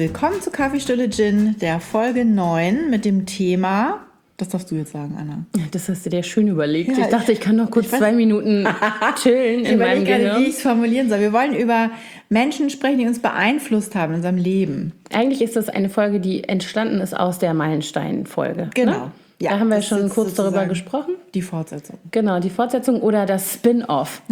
Willkommen zu Kaffeestulle Gin, der Folge 9 mit dem Thema, das darfst du jetzt sagen, Anna. Das hast du dir schön überlegt. Ja, ich dachte, ich kann noch kurz 2 Minuten chillen in meinem Gehirn. Wie ich es formulieren soll. Wir wollen über Menschen sprechen, die uns beeinflusst haben in unserem Leben. Eigentlich ist das eine Folge, die entstanden ist aus der Meilenstein-Folge. Genau. Ne? Ja, da haben wir das schon ist kurz darüber gesprochen. Die Fortsetzung. Genau, die Fortsetzung oder das Spin-off.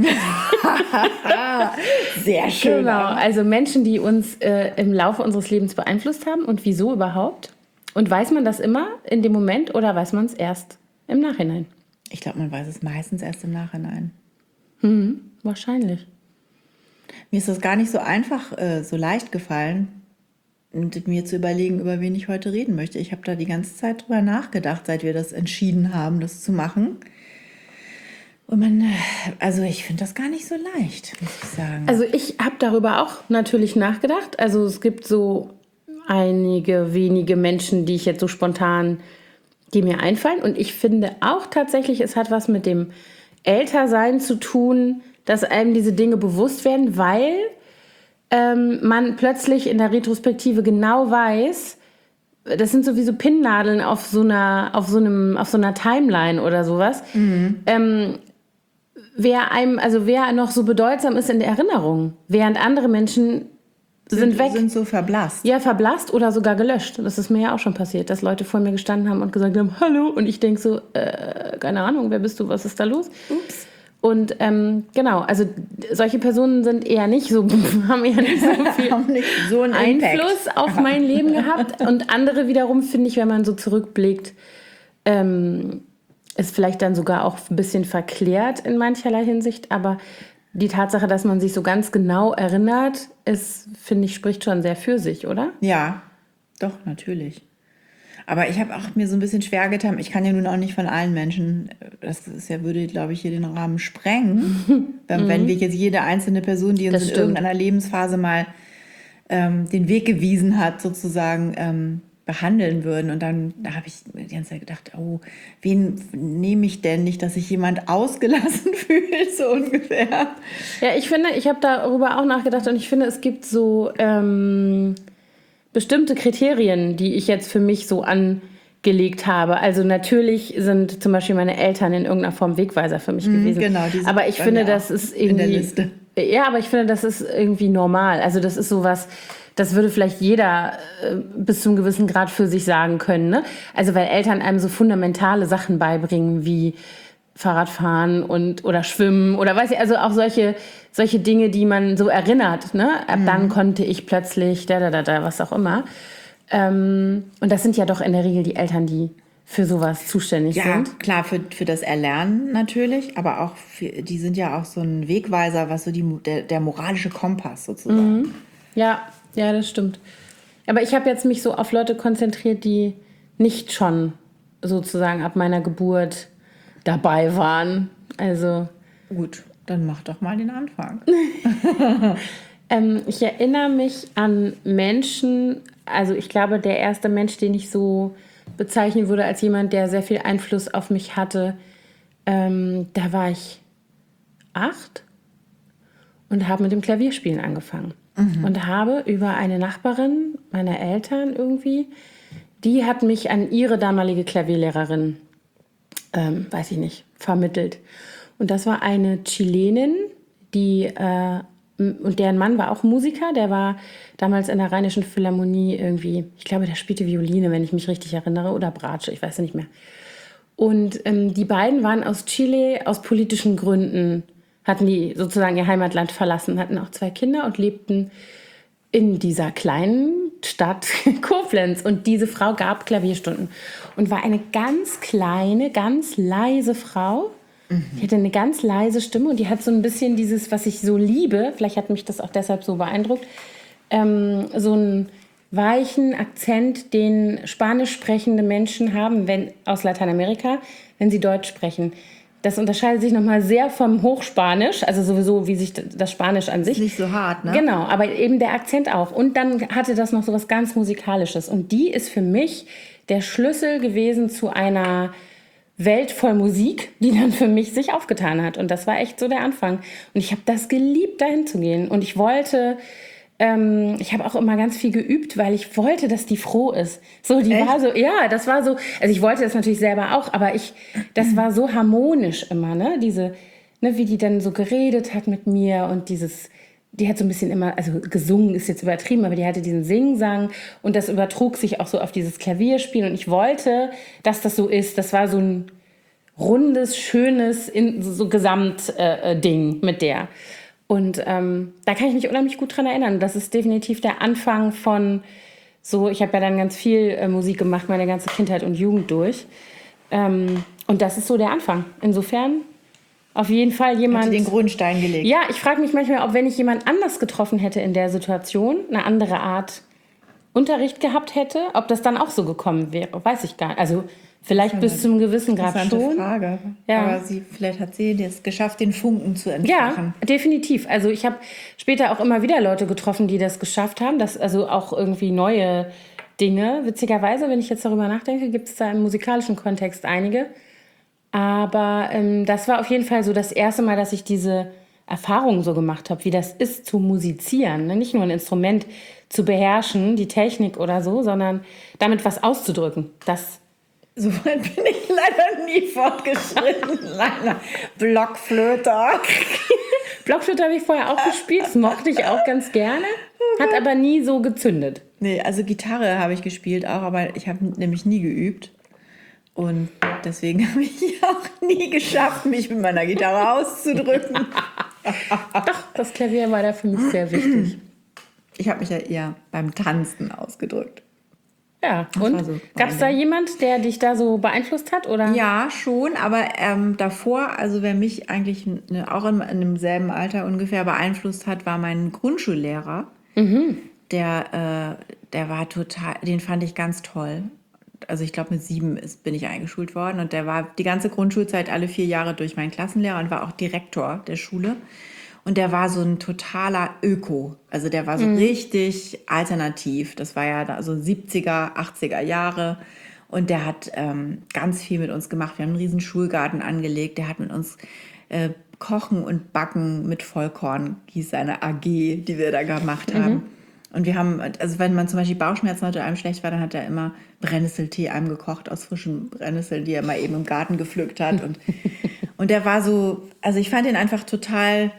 Sehr schön. Genau, also Menschen, die uns im Laufe unseres Lebens beeinflusst haben und wieso überhaupt. Und weiß man das immer in dem Moment oder weiß man es erst im Nachhinein? Ich glaube, man weiß es meistens erst im Nachhinein. Wahrscheinlich. Mir ist das gar nicht so einfach, so leicht gefallen, und mir zu überlegen, über wen ich heute reden möchte. Ich habe da die ganze Zeit drüber nachgedacht, seit wir das entschieden haben, das zu machen. Und ich finde das gar nicht so leicht, muss ich sagen. Also ich habe darüber auch natürlich nachgedacht. Also es gibt so einige wenige Menschen, die ich jetzt so spontan, die mir einfallen. Und ich finde auch tatsächlich, es hat was mit dem Ältersein zu tun, dass einem diese Dinge bewusst werden, weil man plötzlich in der Retrospektive genau weiß, das sind sowieso Pinnnadeln auf so einer Timeline oder sowas. Wer noch so bedeutsam ist in der Erinnerung, während andere Menschen sind weg. Sind so verblasst. Ja, verblasst oder sogar gelöscht. Das ist mir ja auch schon passiert, dass Leute vor mir gestanden haben und gesagt haben, hallo. Und ich denke so, keine Ahnung, wer bist du, was ist da los? Ups. Und genau, also solche Personen sind eher nicht so, haben eher nicht so viel so einen Einfluss auf mein Leben gehabt. Und andere wiederum, finde ich, wenn man so zurückblickt, ist vielleicht dann sogar auch ein bisschen verklärt in mancherlei Hinsicht. Aber die Tatsache, dass man sich so ganz genau erinnert, ist, finde ich, spricht schon sehr für sich, oder? Ja, doch, natürlich. Aber ich habe auch mir so ein bisschen schwer getan. Ich kann ja nun auch nicht von allen Menschen, würde, glaube ich, hier den Rahmen sprengen, wenn wir jetzt jede einzelne Person, die uns in irgendeiner Lebensphase mal den Weg gewiesen hat, sozusagen behandeln würden. Und dann habe ich die ganze Zeit gedacht, oh, wen nehme ich denn nicht, dass sich jemand ausgelassen fühlt, so ungefähr. Ja, ich finde, ich habe darüber auch nachgedacht und ich finde, es gibt so bestimmte Kriterien, die ich jetzt für mich so angelegt habe. Also natürlich sind zum Beispiel meine Eltern in irgendeiner Form Wegweiser für mich gewesen. Genau, die sind aber ich finde, das ist irgendwie in der Liste. Ja, aber ich finde, das ist irgendwie normal. Also das ist sowas, das würde vielleicht jeder bis zu einem gewissen Grad für sich sagen können. Ne? Also weil Eltern einem so fundamentale Sachen beibringen wie Fahrradfahren oder Schwimmen oder weiß ich, also auch solche Dinge, die man so erinnert. Ne? Ab dann konnte ich plötzlich was auch immer. Und das sind ja doch in der Regel die Eltern, die für sowas zuständig sind. Ja, klar, für das Erlernen natürlich, aber auch die sind ja auch so ein Wegweiser, was so der moralische Kompass sozusagen. Ja, das stimmt. Aber ich habe jetzt mich so auf Leute konzentriert, die nicht schon sozusagen ab meiner Geburt dabei waren. Also gut, dann mach doch mal den Anfang. Ich erinnere mich an Menschen, also ich glaube, der erste Mensch, den ich so bezeichnen würde als jemand, der sehr viel Einfluss auf mich hatte, da war ich 8 und habe mit dem Klavierspielen angefangen. Und habe über eine Nachbarin meiner Eltern irgendwie, die hat mich an ihre damalige Klavierlehrerin vermittelt. Und das war eine Chilenin, und deren Mann war auch Musiker, der war damals in der Rheinischen Philharmonie irgendwie, ich glaube, der spielte Violine, wenn ich mich richtig erinnere, oder Bratsche, ich weiß ja nicht mehr. Und die beiden waren aus Chile aus politischen Gründen, hatten die sozusagen ihr Heimatland verlassen, hatten auch 2 Kinder und lebten in dieser kleinen Stadt Koblenz. Und diese Frau gab Klavierstunden und war eine ganz kleine, ganz leise Frau. Die hatte eine ganz leise Stimme und die hat so ein bisschen dieses, was ich so liebe, vielleicht hat mich das auch deshalb so beeindruckt, so einen weichen Akzent, den spanisch sprechende Menschen haben, aus Lateinamerika, wenn sie Deutsch sprechen. Das unterscheidet sich nochmal sehr vom Hochspanisch, also sowieso, wie sich das Spanisch an sich. Ist nicht so hart, ne? Genau, aber eben der Akzent auch. Und dann hatte das noch so was ganz Musikalisches. Und die ist für mich der Schlüssel gewesen zu einer Welt voll Musik, die dann für mich sich aufgetan hat. Und das war echt so der Anfang. Und ich habe das geliebt, dahin zu gehen. Und ich wollte Ich habe auch immer ganz viel geübt, weil ich wollte, dass die froh ist. So, die war so, ja, das war so, also ich wollte das natürlich selber auch, aber das war so harmonisch immer, ne, wie die dann so geredet hat mit mir und die hat so ein bisschen immer, also gesungen ist jetzt übertrieben, aber die hatte diesen Singsang und das übertrug sich auch so auf dieses Klavierspiel und ich wollte, dass das so ist. Das war so ein rundes, schönes, so Gesamtding mit der. Und da kann ich mich unheimlich gut dran erinnern. Das ist definitiv der Anfang von so, ich habe ja dann ganz viel Musik gemacht, meine ganze Kindheit und Jugend durch. Und das ist so der Anfang. Insofern auf jeden Fall jemand... Hat den Grundstein gelegt. Ja, ich frage mich manchmal, ob wenn ich jemand anders getroffen hätte in der Situation, eine andere Art Unterricht gehabt hätte, ob das dann auch so gekommen wäre. Weiß ich gar nicht. Also vielleicht bis zum gewissen Grad schon. Frage. Ja. Aber vielleicht hat sie es geschafft, den Funken zu entfachen. Ja, definitiv. Also ich habe später auch immer wieder Leute getroffen, die das geschafft haben. Also auch irgendwie neue Dinge. Witzigerweise, wenn ich jetzt darüber nachdenke, gibt es da im musikalischen Kontext einige. Aber das war auf jeden Fall so das erste Mal, dass ich diese Erfahrung so gemacht habe, wie das ist zu musizieren. Ne? Nicht nur ein Instrument zu beherrschen, die Technik oder so, sondern damit was auszudrücken. So weit bin ich leider nie fortgeschritten. Leider. Blockflöte. Blockflöte habe ich vorher auch gespielt. Das mochte ich auch ganz gerne. Hat aber nie so gezündet. Nee, also Gitarre habe ich gespielt auch, aber ich habe nämlich nie geübt. Und deswegen habe ich auch nie geschafft, mich mit meiner Gitarre auszudrücken. Doch, das Klavier war da für mich sehr wichtig. Ich habe mich ja eher beim Tanzen ausgedrückt. Ja, und so gab es da jemand, der dich da so beeinflusst hat? Oder? Ja, schon, aber davor, also wer mich eigentlich auch in demselben Alter ungefähr beeinflusst hat, war mein Grundschullehrer. Mhm. Der war total, den fand ich ganz toll. Also ich glaube mit 7 bin ich eingeschult worden und der war die ganze Grundschulzeit alle 4 Jahre durch meinen Klassenlehrer und war auch Direktor der Schule. Und der war so ein totaler Öko. Also der war so richtig alternativ. Das war ja so 70er, 80er Jahre. Und der hat ganz viel mit uns gemacht. Wir haben einen riesen Schulgarten angelegt. Der hat mit uns Kochen und Backen mit Vollkorn, hieß seine AG, die wir da gemacht haben. Und wir haben, also wenn man zum Beispiel Bauchschmerzen hatte oder einem schlecht war, dann hat er immer Brennnesseltee einem gekocht aus frischen Brennnesseln, die er mal eben im Garten gepflückt hat. Und der war so, also ich fand ihn einfach total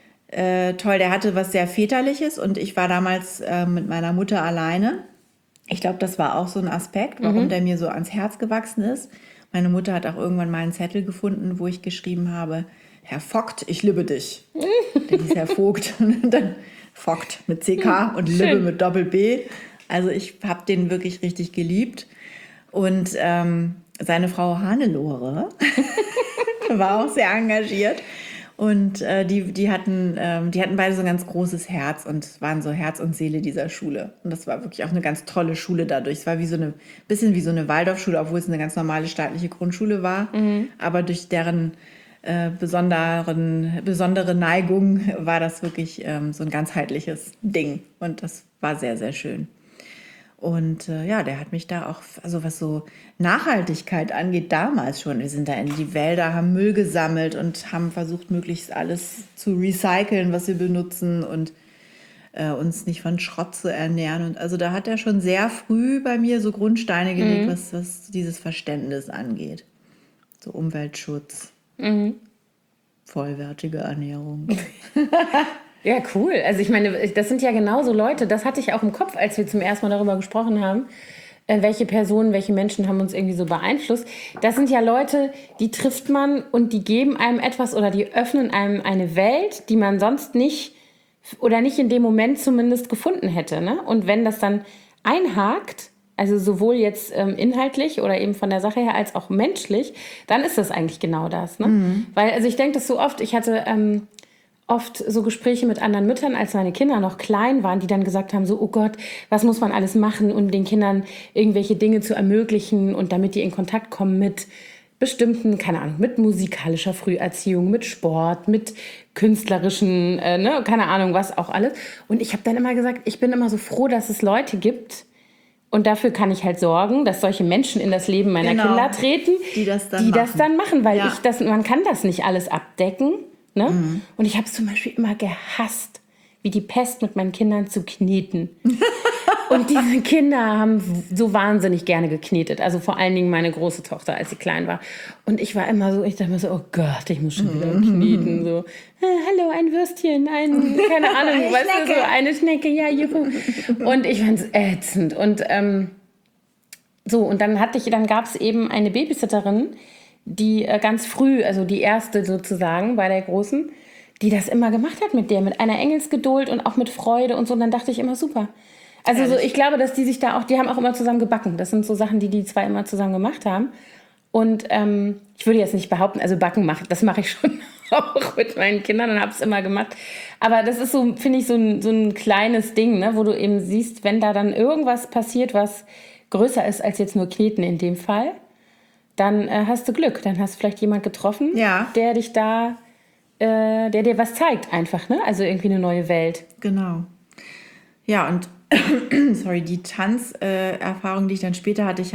toll. Der hatte was sehr Väterliches und ich war damals mit meiner Mutter alleine. Ich glaube, das war auch so ein Aspekt, warum der mir so ans Herz gewachsen ist. Meine Mutter hat auch irgendwann mal einen Zettel gefunden, wo ich geschrieben habe, Herr Vogt, ich liebe dich. Der hieß Herr Vogt. Und dann Vogt mit CK und Liebe mit Doppel-B. Also ich habe den wirklich richtig geliebt. Und seine Frau Hannelore war auch sehr engagiert. Und die hatten beide so ein ganz großes Herz und waren so Herz und Seele dieser Schule. Und das war wirklich auch eine ganz tolle Schule dadurch. Es war bisschen wie so eine Waldorfschule, obwohl es eine ganz normale staatliche Grundschule war. Aber durch deren besondere Neigung war das wirklich so ein ganzheitliches Ding. Und das war sehr, sehr schön. Und der hat mich da auch, also was so Nachhaltigkeit angeht, damals schon. Wir sind da in die Wälder, haben Müll gesammelt und haben versucht, möglichst alles zu recyceln, was wir benutzen und uns nicht von Schrott zu ernähren. Und also da hat er schon sehr früh bei mir so Grundsteine gelegt, was dieses Verständnis angeht. So Umweltschutz, vollwertige Ernährung. Ja, cool. Also ich meine, das sind ja genauso Leute, das hatte ich auch im Kopf, als wir zum ersten Mal darüber gesprochen haben, welche Personen, welche Menschen haben uns irgendwie so beeinflusst. Das sind ja Leute, die trifft man und die geben einem etwas oder die öffnen einem eine Welt, die man sonst nicht oder nicht in dem Moment zumindest gefunden hätte. Ne? Und wenn das dann einhakt, also sowohl jetzt inhaltlich oder eben von der Sache her als auch menschlich, dann ist das eigentlich genau das. Ne? Weil, also ich denke das so oft, ich hatte oft so Gespräche mit anderen Müttern, als meine Kinder noch klein waren, die dann gesagt haben, so, oh Gott, was muss man alles machen, um den Kindern irgendwelche Dinge zu ermöglichen und damit die in Kontakt kommen mit bestimmten, keine Ahnung, mit musikalischer Früherziehung, mit Sport, mit künstlerischen, keine Ahnung, was auch alles. Und ich habe dann immer gesagt, ich bin immer so froh, dass es Leute gibt, und dafür kann ich halt sorgen, dass solche Menschen in das Leben meiner Kinder treten, die das dann machen, weil man kann das nicht alles abdecken. Ne? Und ich habe es zum Beispiel immer gehasst, wie die Pest mit meinen Kindern zu kneten. Und diese Kinder haben so wahnsinnig gerne geknetet. Also vor allen Dingen meine große Tochter, als sie klein war. Und ich war immer so, ich dachte mir so, oh Gott, ich muss schon wieder kneten. So, hallo, ein Würstchen, keine Ahnung, weißt du, so eine Schnecke, ja, juhu. Und ich fand es ätzend. Und und dann gab es eben eine Babysitterin, die ganz früh, also die erste sozusagen bei der Großen, die das immer gemacht hat mit der, mit einer Engelsgeduld und auch mit Freude und so. Und dann dachte ich immer, super. Also so, ich glaube, dass die haben auch immer zusammen gebacken. Das sind so Sachen, die zwei immer zusammen gemacht haben. Und ich würde jetzt nicht behaupten, also Backen das mache ich schon auch mit meinen Kindern und habe es immer gemacht. Aber das ist so, finde ich, so ein kleines Ding, ne, wo du eben siehst, wenn da dann irgendwas passiert, was größer ist als jetzt nur Kneten in dem Fall, dann hast du Glück. Dann hast du vielleicht jemand getroffen, der dich da, der dir was zeigt einfach, ne? Also irgendwie eine neue Welt. Genau. Ja, und die Tanzerfahrung, die ich dann später hatte,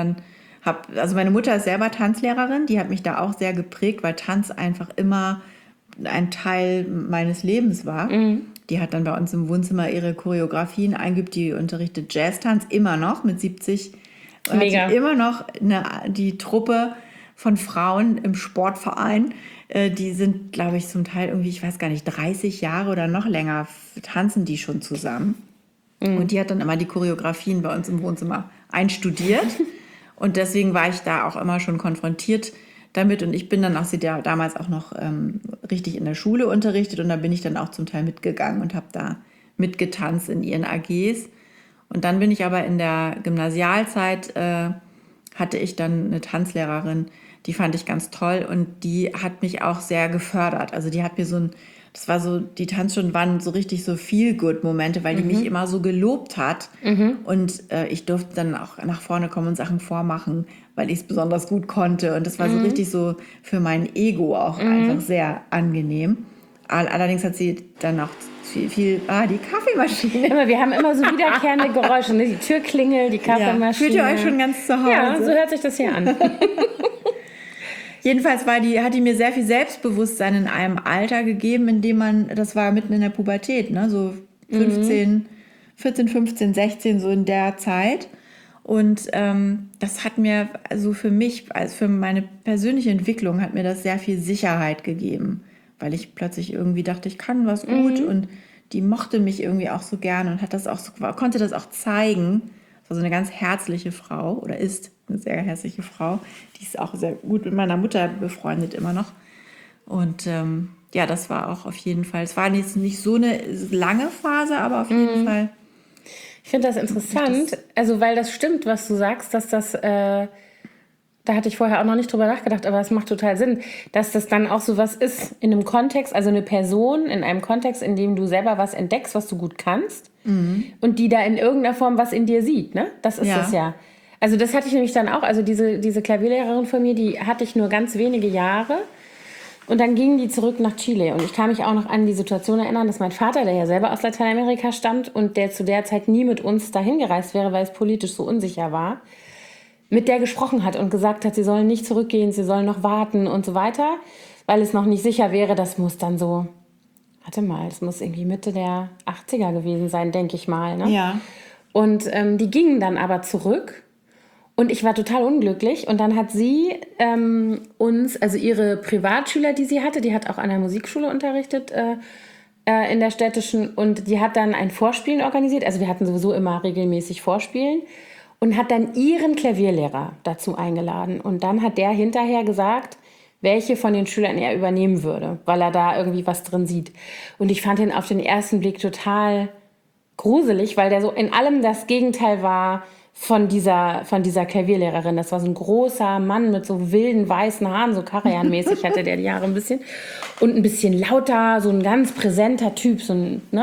also meine Mutter ist selber Tanzlehrerin, die hat mich da auch sehr geprägt, weil Tanz einfach immer ein Teil meines Lebens war. Die hat dann bei uns im Wohnzimmer ihre Choreografien eingeübt, die unterrichtet Jazztanz immer noch mit 70. Mega. Hat die immer noch die Truppe von Frauen im Sportverein, die sind, glaube ich, zum Teil irgendwie, ich weiß gar nicht, 30 Jahre oder noch länger tanzen die schon zusammen. Und die hat dann immer die Choreografien bei uns im Wohnzimmer einstudiert. Und deswegen war ich da auch immer schon konfrontiert damit. Und ich bin dann auch, sie ja damals auch noch richtig in der Schule unterrichtet. Und da bin ich dann auch zum Teil mitgegangen und habe da mitgetanzt in ihren AGs. Und dann bin ich aber in der Gymnasialzeit, hatte ich dann eine Tanzlehrerin, die fand ich ganz toll. Und die hat mich auch sehr gefördert. Also die hat mir die Tanzstunden waren so richtig so Feel-Good-Momente, weil die mich immer so gelobt hat. Und ich durfte dann auch nach vorne kommen und Sachen vormachen, weil ich es besonders gut konnte. Und das war so richtig so für mein Ego auch einfach sehr angenehm. Allerdings hat sie dann auch viel die Kaffeemaschine. Wir haben immer so wiederkehrende Geräusche, ne? Die Türklingel, die Kaffeemaschine. Fühlt ihr euch schon ganz zu Hause? Ja, so hört sich das hier an. Jedenfalls hat die mir sehr viel Selbstbewusstsein in einem Alter gegeben, in dem das war mitten in der Pubertät, ne? So 14, 15, 16, so in der Zeit. Und das hat mir, also für mich, also für meine persönliche Entwicklung, hat mir das sehr viel Sicherheit gegeben, weil ich plötzlich irgendwie dachte, ich kann was gut und die mochte mich irgendwie auch so gern und konnte das auch zeigen. Das war so eine ganz herzliche Frau oder ist eine sehr herzliche Frau. Die ist auch sehr gut mit meiner Mutter befreundet immer noch. Und das war auch auf jeden Fall, es war nicht so eine lange Phase, aber auf jeden Fall. Ich finde das interessant, also weil das stimmt, was du sagst, dass das, da hatte ich vorher auch noch nicht drüber nachgedacht, aber es macht total Sinn, dass das dann auch so was ist in einem Kontext, also eine Person in einem Kontext, in dem du selber was entdeckst, was du gut kannst und die da in irgendeiner Form was in dir sieht, ne? Das ist das ja. Also das hatte ich nämlich dann auch, also diese Klavierlehrerin von mir, die hatte ich nur ganz wenige Jahre und dann gingen die zurück nach Chile und ich kann mich auch noch an die Situation erinnern, dass mein Vater, der ja selber aus Lateinamerika stammt und der zu der Zeit nie mit uns dahin gereist wäre, weil es politisch so unsicher war, mit der gesprochen hat und gesagt hat, sie sollen nicht zurückgehen, sie sollen noch warten und so weiter, weil es noch nicht sicher wäre. Das muss dann so, das muss irgendwie Mitte der 80er gewesen sein, denke ich mal. Ne? Ja. Und die gingen dann aber zurück und ich war total unglücklich. Und dann hat sie uns, also ihre Privatschüler, die sie hatte, die hat auch an der Musikschule unterrichtet, in der städtischen, und die hat dann ein Vorspielen organisiert. Also wir hatten sowieso immer regelmäßig Vorspielen. Und hat dann ihren Klavierlehrer dazu eingeladen. Und dann hat der hinterher gesagt, welche von den Schülern er übernehmen würde, weil er da irgendwie was drin sieht. Und ich fand ihn auf den ersten Blick total gruselig, weil der so in allem das Gegenteil war von dieser Klavierlehrerin. Das war so ein großer Mann mit so wilden weißen Haaren, so Karajan-mäßig hatte der die Haare ein bisschen. Und ein bisschen lauter, so ein ganz präsenter Typ, so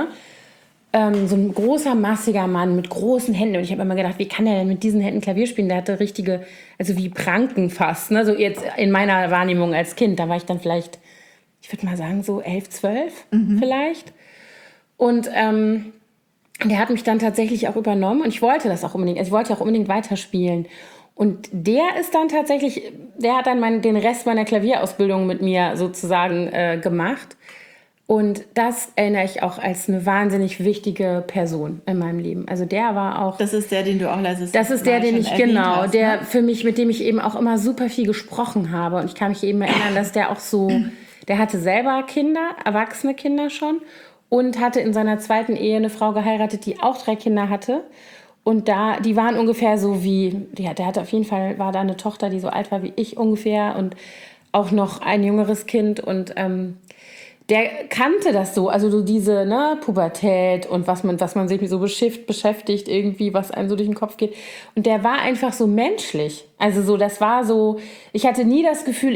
ein großer, massiger Mann mit großen Händen. Und ich habe immer gedacht, wie kann der denn mit diesen Händen Klavier spielen? Der hatte richtige, also wie Pranken fast. Ne? So jetzt in meiner Wahrnehmung als Kind. Da war ich dann vielleicht, ich würde mal sagen, so 11, 12 vielleicht. Und der hat mich dann tatsächlich auch übernommen. Und ich wollte das auch unbedingt. Also ich wollte auch unbedingt weiterspielen. Und der ist dann tatsächlich, der hat dann den Rest meiner Klavierausbildung mit mir sozusagen gemacht. Und das erinnere ich auch als eine wahnsinnig wichtige Person in meinem Leben. Also der war auch... Das ist der, den du auch letztes Das ist der, Mal den schon ich, erwähnt genau, hast, der ne? für mich, mit dem ich eben auch immer super viel gesprochen habe. Und ich kann mich eben erinnern, dass der auch so, der hatte selber Kinder, erwachsene Kinder schon, und hatte in seiner zweiten Ehe eine Frau geheiratet, die auch 3 Kinder hatte. Und die waren ungefähr so wie, ja, der hatte auf jeden Fall, war da eine Tochter, die so alt war wie ich ungefähr und auch noch ein jüngeres Kind. Und der kannte das so, also so diese Pubertät und was man sich so beschäftigt irgendwie, was einem so durch den Kopf geht. Und der war einfach so menschlich. Also so, das war so, ich hatte nie das Gefühl,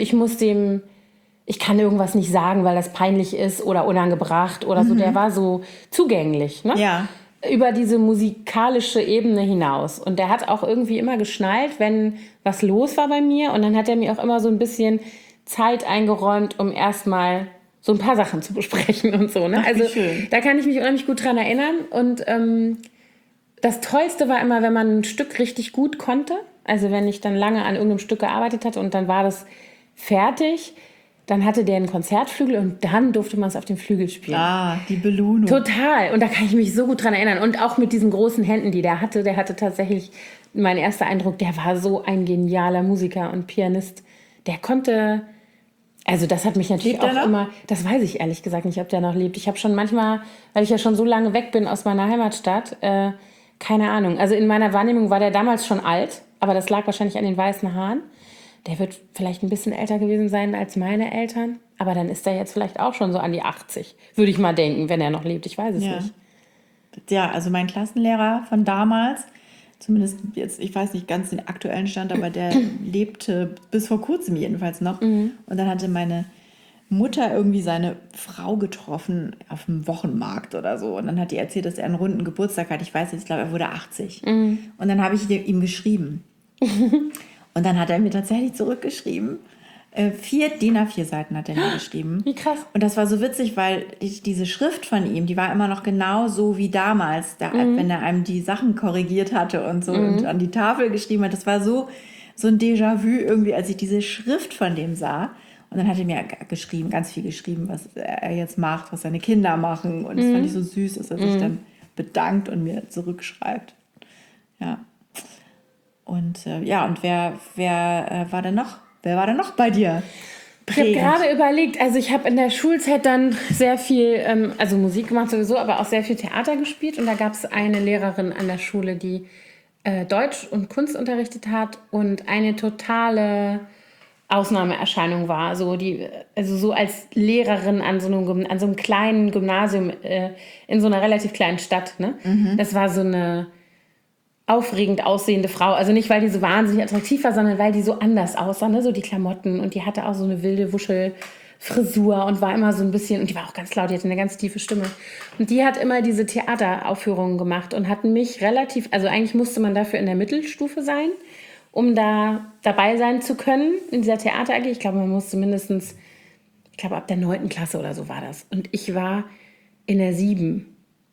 ich kann irgendwas nicht sagen, weil das peinlich ist oder unangebracht oder so. Der war so zugänglich, ne? Ja. Über diese musikalische Ebene hinaus. Und der hat auch irgendwie immer geschnallt, wenn was los war bei mir. Und dann hat er mir auch immer so ein bisschen Zeit eingeräumt, um erstmal so ein paar Sachen zu besprechen und so. Ne? Ach, wie Also schön. da kann ich mich unheimlich gut dran erinnern. Und das Tollste war immer, wenn man ein Stück richtig gut konnte. Also wenn ich dann lange an irgendeinem Stück gearbeitet hatte und dann war das fertig, dann hatte der einen Konzertflügel und dann durfte man es auf dem Flügel spielen. Ah, die Belohnung. Total. Und da kann ich mich so gut dran erinnern. Und auch mit diesen großen Händen, die der hatte tatsächlich, mein erster Eindruck, der war so ein genialer Musiker und Pianist. Der konnte, also das hat mich natürlich Lebt er auch noch? immer, das weiß ich ehrlich gesagt nicht, ob der noch lebt. Ich habe schon manchmal, weil ich ja schon so lange weg bin aus meiner Heimatstadt, keine Ahnung. Also in meiner Wahrnehmung war der damals schon alt, aber das lag wahrscheinlich an den weißen Haaren. Der wird vielleicht ein bisschen älter gewesen sein als meine Eltern. Aber dann ist er jetzt vielleicht auch schon so an die 80. Würde ich mal denken, wenn er noch lebt. Ich weiß es nicht. Ja, also mein Klassenlehrer von damals, zumindest jetzt, ich weiß nicht ganz den aktuellen Stand, aber der lebte bis vor kurzem jedenfalls noch. Und dann hatte meine Mutter irgendwie seine Frau getroffen auf dem Wochenmarkt oder so. Und dann hat die erzählt, dass er einen runden Geburtstag hat. Ich weiß jetzt, ich glaube, er wurde 80. Und dann habe ich ihm geschrieben. Und dann hat er mir tatsächlich zurückgeschrieben. 4 DIN A4 Seiten hat er mir geschrieben. Wie krass. Und das war so witzig, weil diese Schrift von ihm, die war immer noch genau so wie damals, wenn er einem die Sachen korrigiert hatte und so und an die Tafel geschrieben hat. Das war so ein Déjà-vu irgendwie, als ich diese Schrift von dem sah. Und dann hat er mir geschrieben, ganz viel geschrieben, was er jetzt macht, was seine Kinder machen. Und das fand ich so süß, dass er sich dann bedankt und mir zurückschreibt. Ja. Und und wer war denn noch? Wer war denn noch bei dir? Ich habe gerade überlegt, also ich habe in der Schulzeit dann sehr viel, also Musik gemacht sowieso, aber auch sehr viel Theater gespielt. Und da gab es eine Lehrerin an der Schule, die Deutsch und Kunst unterrichtet hat und eine totale Ausnahmeerscheinung war. Also so als Lehrerin an so einem kleinen Gymnasium in so einer relativ kleinen Stadt. Ne? Das war so eine aufregend aussehende Frau. Also nicht, weil die so wahnsinnig attraktiv war, sondern weil die so anders aussah, ne? So die Klamotten. Und die hatte auch so eine wilde Wuschelfrisur und war immer so ein bisschen, und die war auch ganz laut, die hatte eine ganz tiefe Stimme. Und die hat immer diese Theateraufführungen gemacht und hat mich also eigentlich musste man dafür in der Mittelstufe sein, um da dabei sein zu können in dieser Theater AG. Ich glaube, man musste mindestens, ab der 9. Klasse oder so war das. Und ich war in der 7.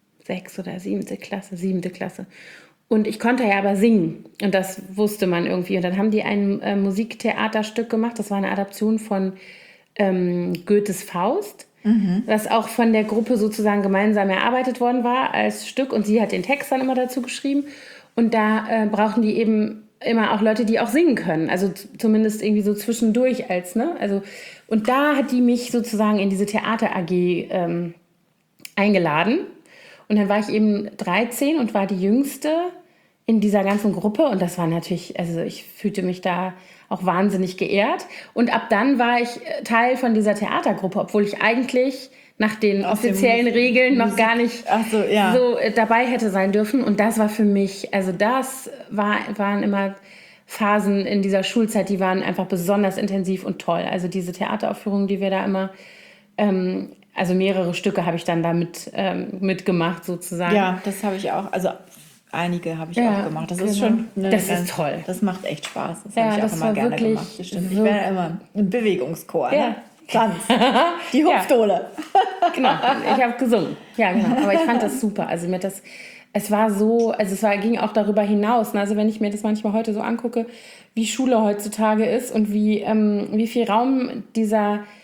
Klasse. Und ich konnte ja aber singen. Und das wusste man irgendwie. Und dann haben die ein Musiktheaterstück gemacht. Das war eine Adaption von Goethes Faust, was auch von der Gruppe sozusagen gemeinsam erarbeitet worden war als Stück. Und sie hat den Text dann immer dazu geschrieben. Und da brauchten die eben immer auch Leute, die auch singen können. Also zumindest irgendwie so zwischendurch und da hat die mich sozusagen in diese Theater AG eingeladen. Und dann war ich eben 13 und war die Jüngste in dieser ganzen Gruppe. Und das war natürlich, also ich fühlte mich da auch wahnsinnig geehrt. Und ab dann war ich Teil von dieser Theatergruppe, obwohl ich eigentlich nach den offiziellen Regeln noch gar nicht so dabei hätte sein dürfen. Und das war für mich, also das waren immer Phasen in dieser Schulzeit, die waren einfach besonders intensiv und toll. Also diese Theateraufführungen, die wir da immer... also mehrere Stücke habe ich dann da mitgemacht sozusagen. Ja, das habe ich auch. Also einige habe ich auch gemacht. Das ist schon... das ist toll. Das macht echt Spaß. Das habe ich auch immer gerne gemacht. Bestimmt. Ich so wäre immer im Bewegungschor. Ja. Ne? Tanz. Die Hupfdohle. Genau, ich habe gesungen. Ja, genau. Aber ich fand das super. Also es war so, also ging auch darüber hinaus. Also wenn ich mir das manchmal heute so angucke, wie Schule heutzutage ist und wie viel Raum dieser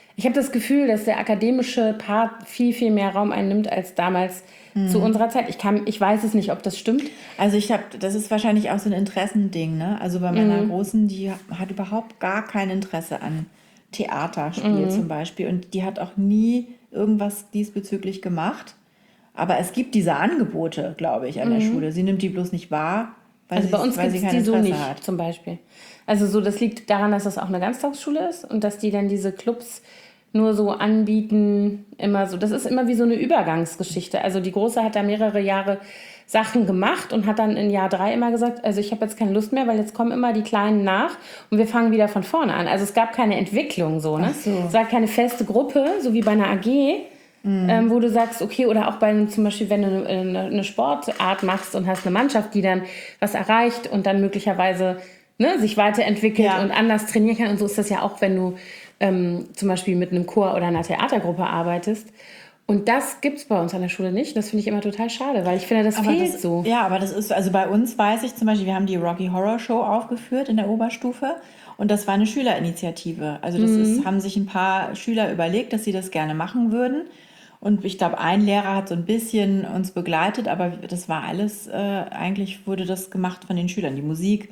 Ich habe das Gefühl, dass der akademische Part viel, viel mehr Raum einnimmt als damals zu unserer Zeit. Ich weiß es nicht, ob das stimmt. Also das ist wahrscheinlich auch so ein Interessending, ne? Also bei meiner Großen, die hat überhaupt gar kein Interesse an Theaterspiel zum Beispiel. Und die hat auch nie irgendwas diesbezüglich gemacht. Aber es gibt diese Angebote, glaube ich, an der Schule. Sie nimmt die bloß nicht wahr, Also bei uns weil gibt sie es kein die so Interesse nicht, hat. zum Beispiel. Also so, das liegt daran, dass das auch eine Ganztagsschule ist und dass die dann diese Clubs nur so anbieten, immer so. Das ist immer wie so eine Übergangsgeschichte. Also die Große hat da mehrere Jahre Sachen gemacht und hat dann in Jahr 3 immer gesagt, also ich habe jetzt keine Lust mehr, weil jetzt kommen immer die Kleinen nach und wir fangen wieder von vorne an. Also es gab keine Entwicklung so, ne? Ach so. Es war keine feste Gruppe, so wie bei einer AG, wo du sagst, okay, oder auch bei zum Beispiel, wenn du eine Sportart machst und hast eine Mannschaft, die dann was erreicht und dann möglicherweise sich weiterentwickelt und anders trainieren kann. Und so ist das ja auch, wenn du zum Beispiel mit einem Chor oder einer Theatergruppe arbeitest. Und das gibt es bei uns an der Schule nicht. Das finde ich immer total schade, weil ich finde, das fehlt so. Ja, aber das ist, also bei uns weiß ich zum Beispiel, wir haben die Rocky Horror Show aufgeführt in der Oberstufe und das war eine Schülerinitiative. Also haben sich ein paar Schüler überlegt, dass sie das gerne machen würden. Und ich glaube, ein Lehrer hat so ein bisschen uns begleitet, aber das war alles, eigentlich wurde das gemacht von den Schülern. Die Musik,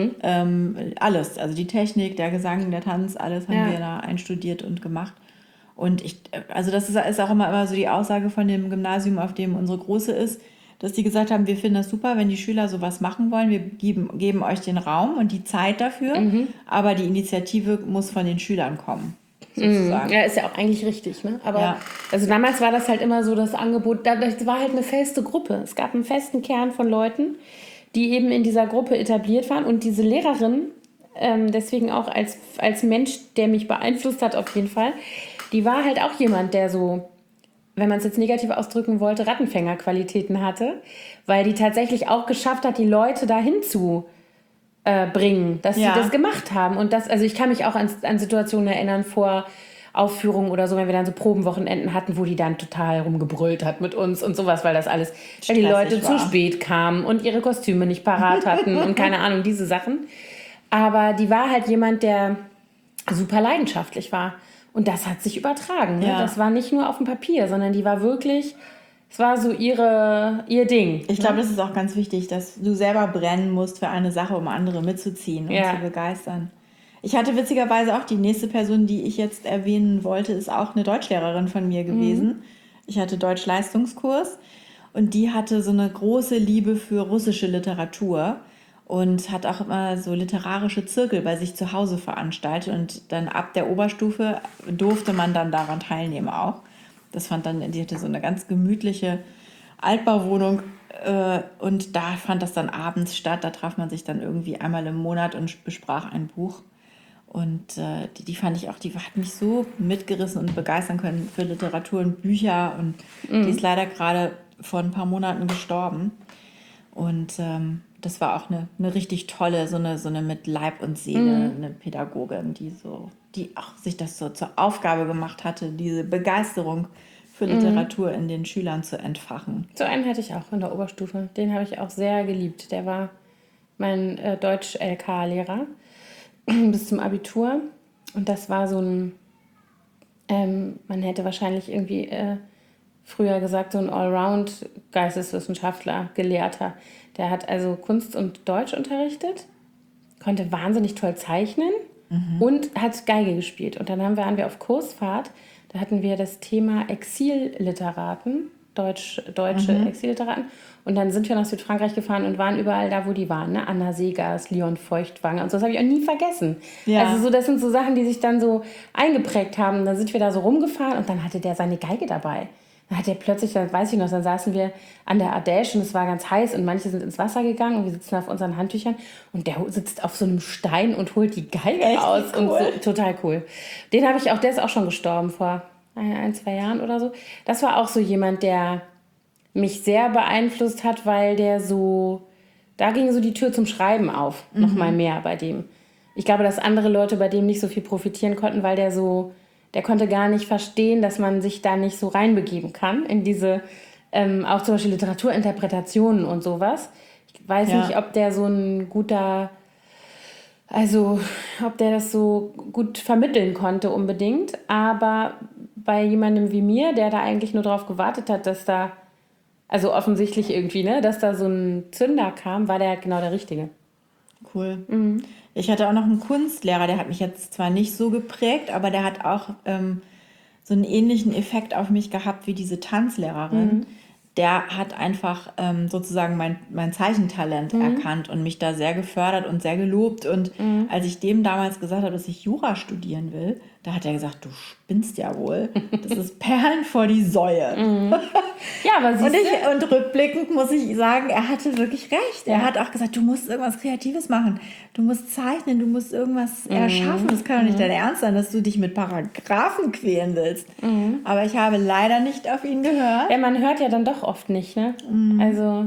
alles. Also die Technik, der Gesang, der Tanz, alles haben wir da einstudiert und gemacht. Und also das ist auch immer so die Aussage von dem Gymnasium, auf dem unsere Große ist, dass die gesagt haben, wir finden das super, wenn die Schüler sowas machen wollen. Wir geben euch den Raum und die Zeit dafür, aber die Initiative muss von den Schülern kommen. Sozusagen. Ja, ist ja auch eigentlich richtig, ne? Aber also damals war das halt immer so das Angebot, das war halt eine feste Gruppe. Es gab einen festen Kern von Leuten, die eben in dieser Gruppe etabliert waren. Und diese Lehrerin, deswegen auch als Mensch, der mich beeinflusst hat auf jeden Fall, die war halt auch jemand, der so, wenn man es jetzt negativ ausdrücken wollte, Rattenfängerqualitäten hatte, weil die tatsächlich auch geschafft hat, die Leute dahin zu bringen, dass sie das gemacht haben. Und das, also ich kann mich auch an Situationen erinnern vor Aufführungen oder so, wenn wir dann so Probenwochenenden hatten, wo die dann total rumgebrüllt hat mit uns und sowas, weil das alles, weil die Leute zu spät kamen und ihre Kostüme nicht parat hatten und keine Ahnung, diese Sachen. Aber die war halt jemand, der super leidenschaftlich war. Und das hat sich übertragen. Ne? Das war nicht nur auf dem Papier, sondern die war wirklich, es war so ihr Ding. Ich glaube, das ist auch ganz wichtig, dass du selber brennen musst für eine Sache, um andere mitzuziehen und zu begeistern. Ich hatte witzigerweise auch die nächste Person, die ich jetzt erwähnen wollte, ist auch eine Deutschlehrerin von mir gewesen. Ich hatte Deutsch-Leistungskurs und die hatte so eine große Liebe für russische Literatur und hat auch immer so literarische Zirkel bei sich zu Hause veranstaltet und dann ab der Oberstufe durfte man dann daran teilnehmen auch. Das fand dann, die hatte so eine ganz gemütliche Altbauwohnung und da fand das dann abends statt. Da traf man sich dann irgendwie einmal im Monat und besprach ein Buch. Und die fand ich auch, die hat mich so mitgerissen und begeistern können für Literatur und Bücher. Und die ist leider gerade vor ein paar Monaten gestorben. Und das war auch eine richtig tolle, so eine mit Leib und Seele, eine Pädagogin, die auch sich das so zur Aufgabe gemacht hatte, diese Begeisterung für Literatur in den Schülern zu entfachen. So einen hatte ich auch in der Oberstufe. Den habe ich auch sehr geliebt. Der war mein Deutsch-LK-Lehrer bis zum Abitur. Und das war so ein, man hätte wahrscheinlich irgendwie früher gesagt, so ein Allround-Geisteswissenschaftler, Gelehrter. Der hat also Kunst und Deutsch unterrichtet, konnte wahnsinnig toll zeichnen und hat Geige gespielt. Und dann waren wir auf Kursfahrt, da hatten wir das Thema Exilliteraten, deutsche Exilliteraten. Und dann sind wir nach Südfrankreich gefahren und waren überall da, wo die waren. Ne? Anna Segers, Leon Feuchtwanger und so. Das habe ich auch nie vergessen. Ja. Also so, das sind so Sachen, die sich dann so eingeprägt haben. Dann sind wir da so rumgefahren und dann hatte der seine Geige dabei. Dann hat er plötzlich, dann weiß ich noch, dann saßen wir an der Ardèche und es war ganz heiß und manche sind ins Wasser gegangen und wir sitzen auf unseren Handtüchern und der sitzt auf so einem Stein und holt die Geige raus. Cool. Und so, total cool. Den habe ich auch, der ist auch schon gestorben vor 1-2 Jahren oder so. Das war auch so jemand, der mich sehr beeinflusst hat, weil der so, da ging so die Tür zum Schreiben auf, noch mal mehr bei dem. Ich glaube, dass andere Leute bei dem nicht so viel profitieren konnten, weil der konnte gar nicht verstehen, dass man sich da nicht so reinbegeben kann in diese, auch zum Beispiel Literaturinterpretationen und sowas. Ich weiß nicht, ob der so ein guter Also, ob der das so gut vermitteln konnte unbedingt, aber bei jemandem wie mir, der da eigentlich nur drauf gewartet hat, dass da, also offensichtlich irgendwie, ne, dass da so ein Zünder kam, war der genau der Richtige. Cool. Ich hatte auch noch einen Kunstlehrer, der hat mich jetzt zwar nicht so geprägt, aber der hat auch so einen ähnlichen Effekt auf mich gehabt wie diese Tanzlehrerin. Der hat einfach sozusagen mein Zeichentalent erkannt und mich da sehr gefördert und sehr gelobt. Und als ich dem damals gesagt habe, dass ich Jura studieren will, da hat er gesagt, du spinnst ja wohl. Das ist Perlen vor die Säue. Ja, aber Und, siehst und rückblickend muss ich sagen, er hatte wirklich recht. Er hat auch gesagt, du musst irgendwas Kreatives machen. Du musst zeichnen, du musst irgendwas erschaffen. Das kann doch nicht dein Ernst sein, dass du dich mit Paragraphen quälen willst. Aber ich habe leider nicht auf ihn gehört. ja, man hört ja dann doch oft nicht, ne? Also,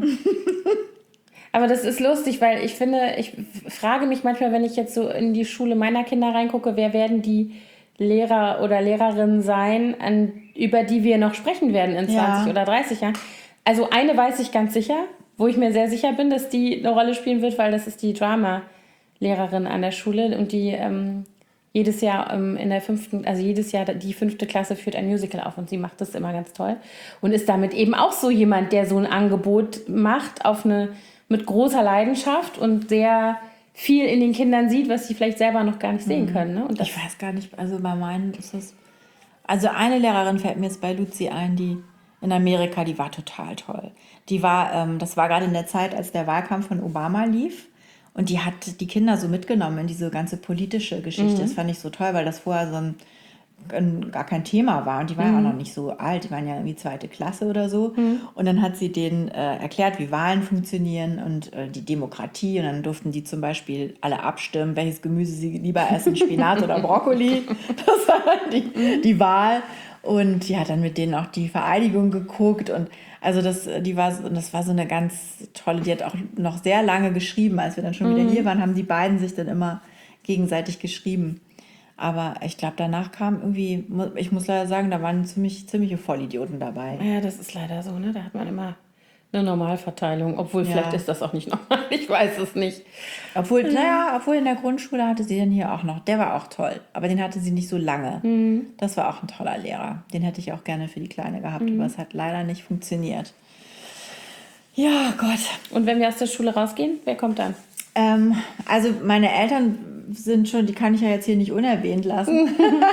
aber das ist lustig, weil ich finde, ich frage mich manchmal, wenn ich jetzt so in die Schule meiner Kinder reingucke, wer werden die Lehrer oder Lehrerinnen sein, über die wir noch sprechen werden in 20 oder 30 Jahren. Also eine weiß ich ganz sicher, wo ich mir sehr sicher bin, dass die eine Rolle spielen wird, weil das ist die Drama-Lehrerin an der Schule und die jedes Jahr in der 5., also jedes Jahr die 5. Klasse führt ein Musical auf und sie macht das immer ganz toll und ist damit eben auch so jemand, der so ein Angebot macht mit großer Leidenschaft und sehr viel in den Kindern sieht, was sie vielleicht selber noch gar nicht sehen können. Ne? Und Ich weiß gar nicht, also bei meinen ist es. Also eine Lehrerin fällt mir jetzt bei Luzi ein, die in Amerika, die war total toll. Die war, das war gerade in der Zeit, als der Wahlkampf von Obama lief. Und die hat die Kinder so mitgenommen in diese ganze politische Geschichte. Das fand ich so toll, weil das vorher so gar kein Thema war. Und die waren ja auch noch nicht so alt. Die waren ja irgendwie 2. Klasse oder so. Und dann hat sie denen erklärt, wie Wahlen funktionieren und die Demokratie. Und dann durften die zum Beispiel alle abstimmen, welches Gemüse sie lieber essen, Spinat oder Brokkoli. Das war dann die Wahl. Und die hat dann mit denen auch die Vereidigung geguckt. Und also das war so eine ganz tolle, die hat auch noch sehr lange geschrieben. Als wir dann schon wieder hier waren, haben die beiden sich dann immer gegenseitig geschrieben. Aber ich glaube, danach kam irgendwie, ich muss leider sagen, da waren ziemliche Vollidioten dabei. ja, das ist leider so, ne? Da hat man immer eine Normalverteilung. Obwohl, Ja. vielleicht ist das auch nicht normal. Ich weiß es nicht. Obwohl in der Grundschule hatte sie dann hier auch noch, der war auch toll, aber den hatte sie nicht so lange. Das war auch ein toller Lehrer. Den hätte ich auch gerne für die Kleine gehabt, aber es hat leider nicht funktioniert. Ja, Gott. Und wenn wir aus der Schule rausgehen, wer kommt dann? Also meine Eltern sind schon, die kann ich ja jetzt hier nicht unerwähnt lassen.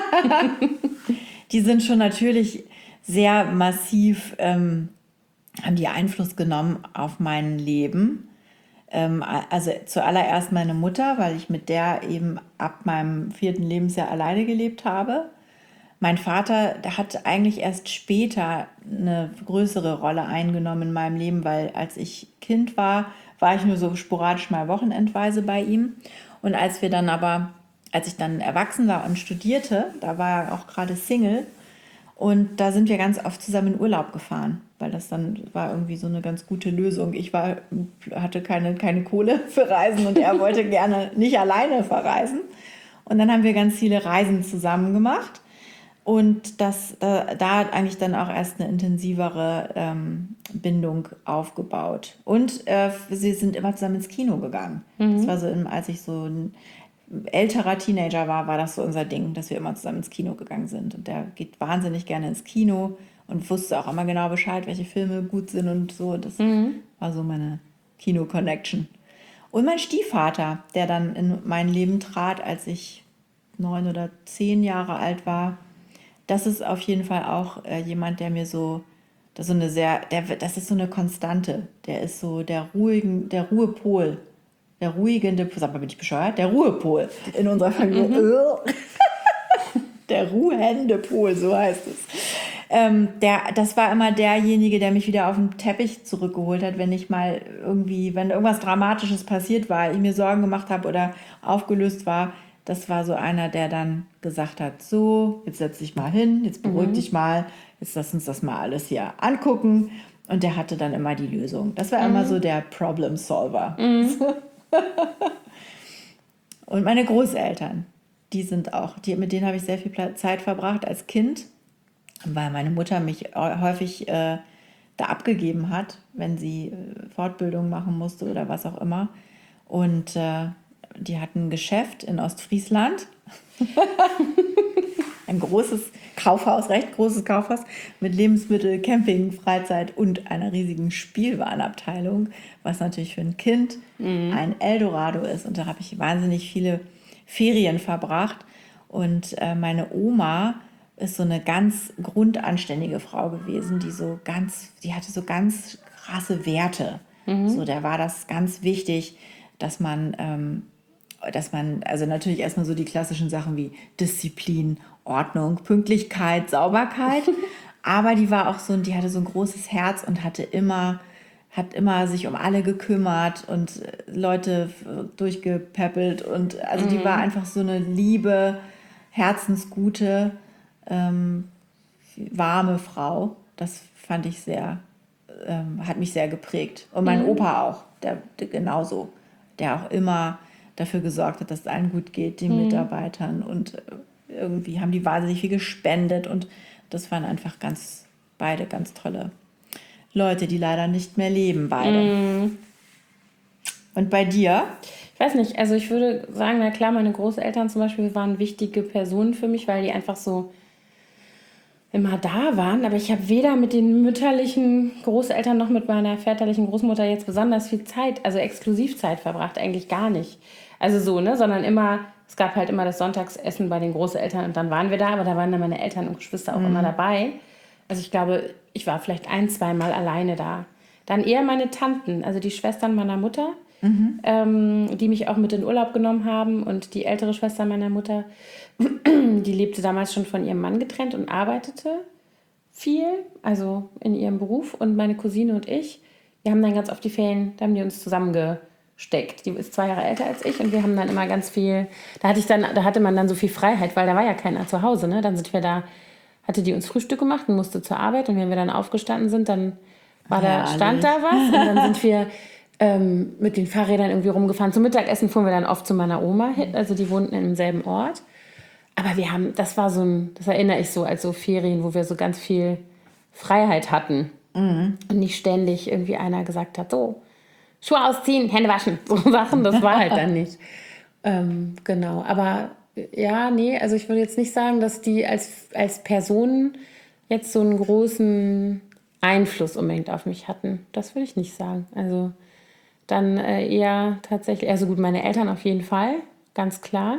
Die sind schon natürlich sehr massiv, haben die Einfluss genommen auf mein Leben. Also zuallererst meine Mutter, weil ich mit der eben ab meinem 4. Lebensjahr alleine gelebt habe. Mein Vater, der hat eigentlich erst später eine größere Rolle eingenommen in meinem Leben, weil als ich Kind war ich nur so sporadisch mal wochenendweise bei ihm. Und als ich dann erwachsen war und studierte, da war er auch gerade Single. Und da sind wir ganz oft zusammen in Urlaub gefahren, weil das dann war irgendwie so eine ganz gute Lösung. Ich hatte keine Kohle für Reisen und er wollte gerne nicht alleine verreisen. Und dann haben wir ganz viele Reisen zusammen gemacht. Und da hat eigentlich dann auch erst eine intensivere Bindung aufgebaut. Und sie sind immer zusammen ins Kino gegangen. Das war so, als ich so ein älterer Teenager war das so unser Ding, dass wir immer zusammen ins Kino gegangen sind. Und der geht wahnsinnig gerne ins Kino und wusste auch immer genau Bescheid, welche Filme gut sind und so. Das war so meine Kino-Connection. Und mein Stiefvater, der dann in mein Leben trat, als ich 9 oder 10 Jahre alt war, das ist auf jeden Fall auch jemand, der mir das ist so eine Konstante. Der ist so der Ruhepol. Der ruhigende, sag mal, bin ich bescheuert? Der Ruhepol in unserer Familie. Der ruhende Pol, so heißt es. Das war immer derjenige, der mich wieder auf den Teppich zurückgeholt hat, wenn irgendwas Dramatisches passiert war, ich mir Sorgen gemacht habe oder aufgelöst war. Das war so einer, der dann gesagt hat, so, jetzt setz dich mal hin, jetzt beruhig dich mal, jetzt lass uns das mal alles hier angucken. Und der hatte dann immer die Lösung. Das war immer so der Problem Solver. Und meine Großeltern, mit denen habe ich sehr viel Zeit verbracht als Kind, weil meine Mutter mich häufig da abgegeben hat, wenn sie Fortbildung machen musste oder was auch immer. Und die hatten ein Geschäft in Ostfriesland. Ein großes Kaufhaus, recht großes Kaufhaus mit Lebensmittel, Camping, Freizeit und einer riesigen Spielwarenabteilung, was natürlich für ein Kind ein Eldorado ist. Und da habe ich wahnsinnig viele Ferien verbracht. Und meine Oma ist so eine ganz grundanständige Frau gewesen, die hatte so ganz krasse Werte. So, der war das ganz wichtig, dass man, also natürlich erstmal so die klassischen Sachen wie Disziplin, Ordnung, Pünktlichkeit, Sauberkeit, aber die hatte so ein großes Herz und hat immer sich um alle gekümmert und Leute durchgepäppelt und also die war einfach so eine liebe, herzensgute, warme Frau. Das fand ich hat mich sehr geprägt. Und mein Opa auch, der genauso, der auch immer dafür gesorgt hat, dass es allen gut geht, den Mitarbeitern. Und irgendwie haben die wahnsinnig viel gespendet. Und das waren einfach beide ganz tolle Leute, die leider nicht mehr leben, beide. Und bei dir? Ich weiß nicht, also ich würde sagen, na klar, meine Großeltern zum Beispiel waren wichtige Personen für mich, weil die einfach so immer da waren, aber ich habe weder mit den mütterlichen Großeltern noch mit meiner väterlichen Großmutter jetzt besonders viel Zeit, also Exklusivzeit verbracht, eigentlich gar nicht. Also so, ne, sondern es gab halt immer das Sonntagsessen bei den Großeltern und dann waren wir da, aber da waren dann meine Eltern und Geschwister auch immer dabei. Also ich glaube, ich war vielleicht 1-2 Mal alleine da. Dann eher meine Tanten, also die Schwestern meiner Mutter, die mich auch mit in Urlaub genommen haben und die ältere Schwester meiner Mutter, die lebte damals schon von ihrem Mann getrennt und arbeitete viel, also in ihrem Beruf. Und meine Cousine und ich, wir haben dann ganz oft die Ferien, da haben die uns zusammengesteckt. Die ist 2 Jahre älter als ich und wir haben dann immer ganz viel, da hatte man dann so viel Freiheit, weil da war ja keiner zu Hause, ne? Dann sind wir da, hatte die uns Frühstück gemacht und musste zur Arbeit und wenn wir dann aufgestanden sind, dann stand da was und dann sind wir mit den Fahrrädern irgendwie rumgefahren. Zum Mittagessen fuhren wir dann oft zu meiner Oma hin, also die wohnten im selben Ort. Aber das erinnere ich so als so Ferien, wo wir so ganz viel Freiheit hatten. Und nicht ständig irgendwie einer gesagt hat, so, Schuhe ausziehen, Hände waschen, so Sachen, das war halt dann nicht. Genau, aber ja, nee, also ich würde jetzt nicht sagen, dass die als Personen jetzt so einen großen Einfluss unbedingt auf mich hatten. Das würde ich nicht sagen. Also dann eher tatsächlich, also gut, meine Eltern auf jeden Fall, ganz klar.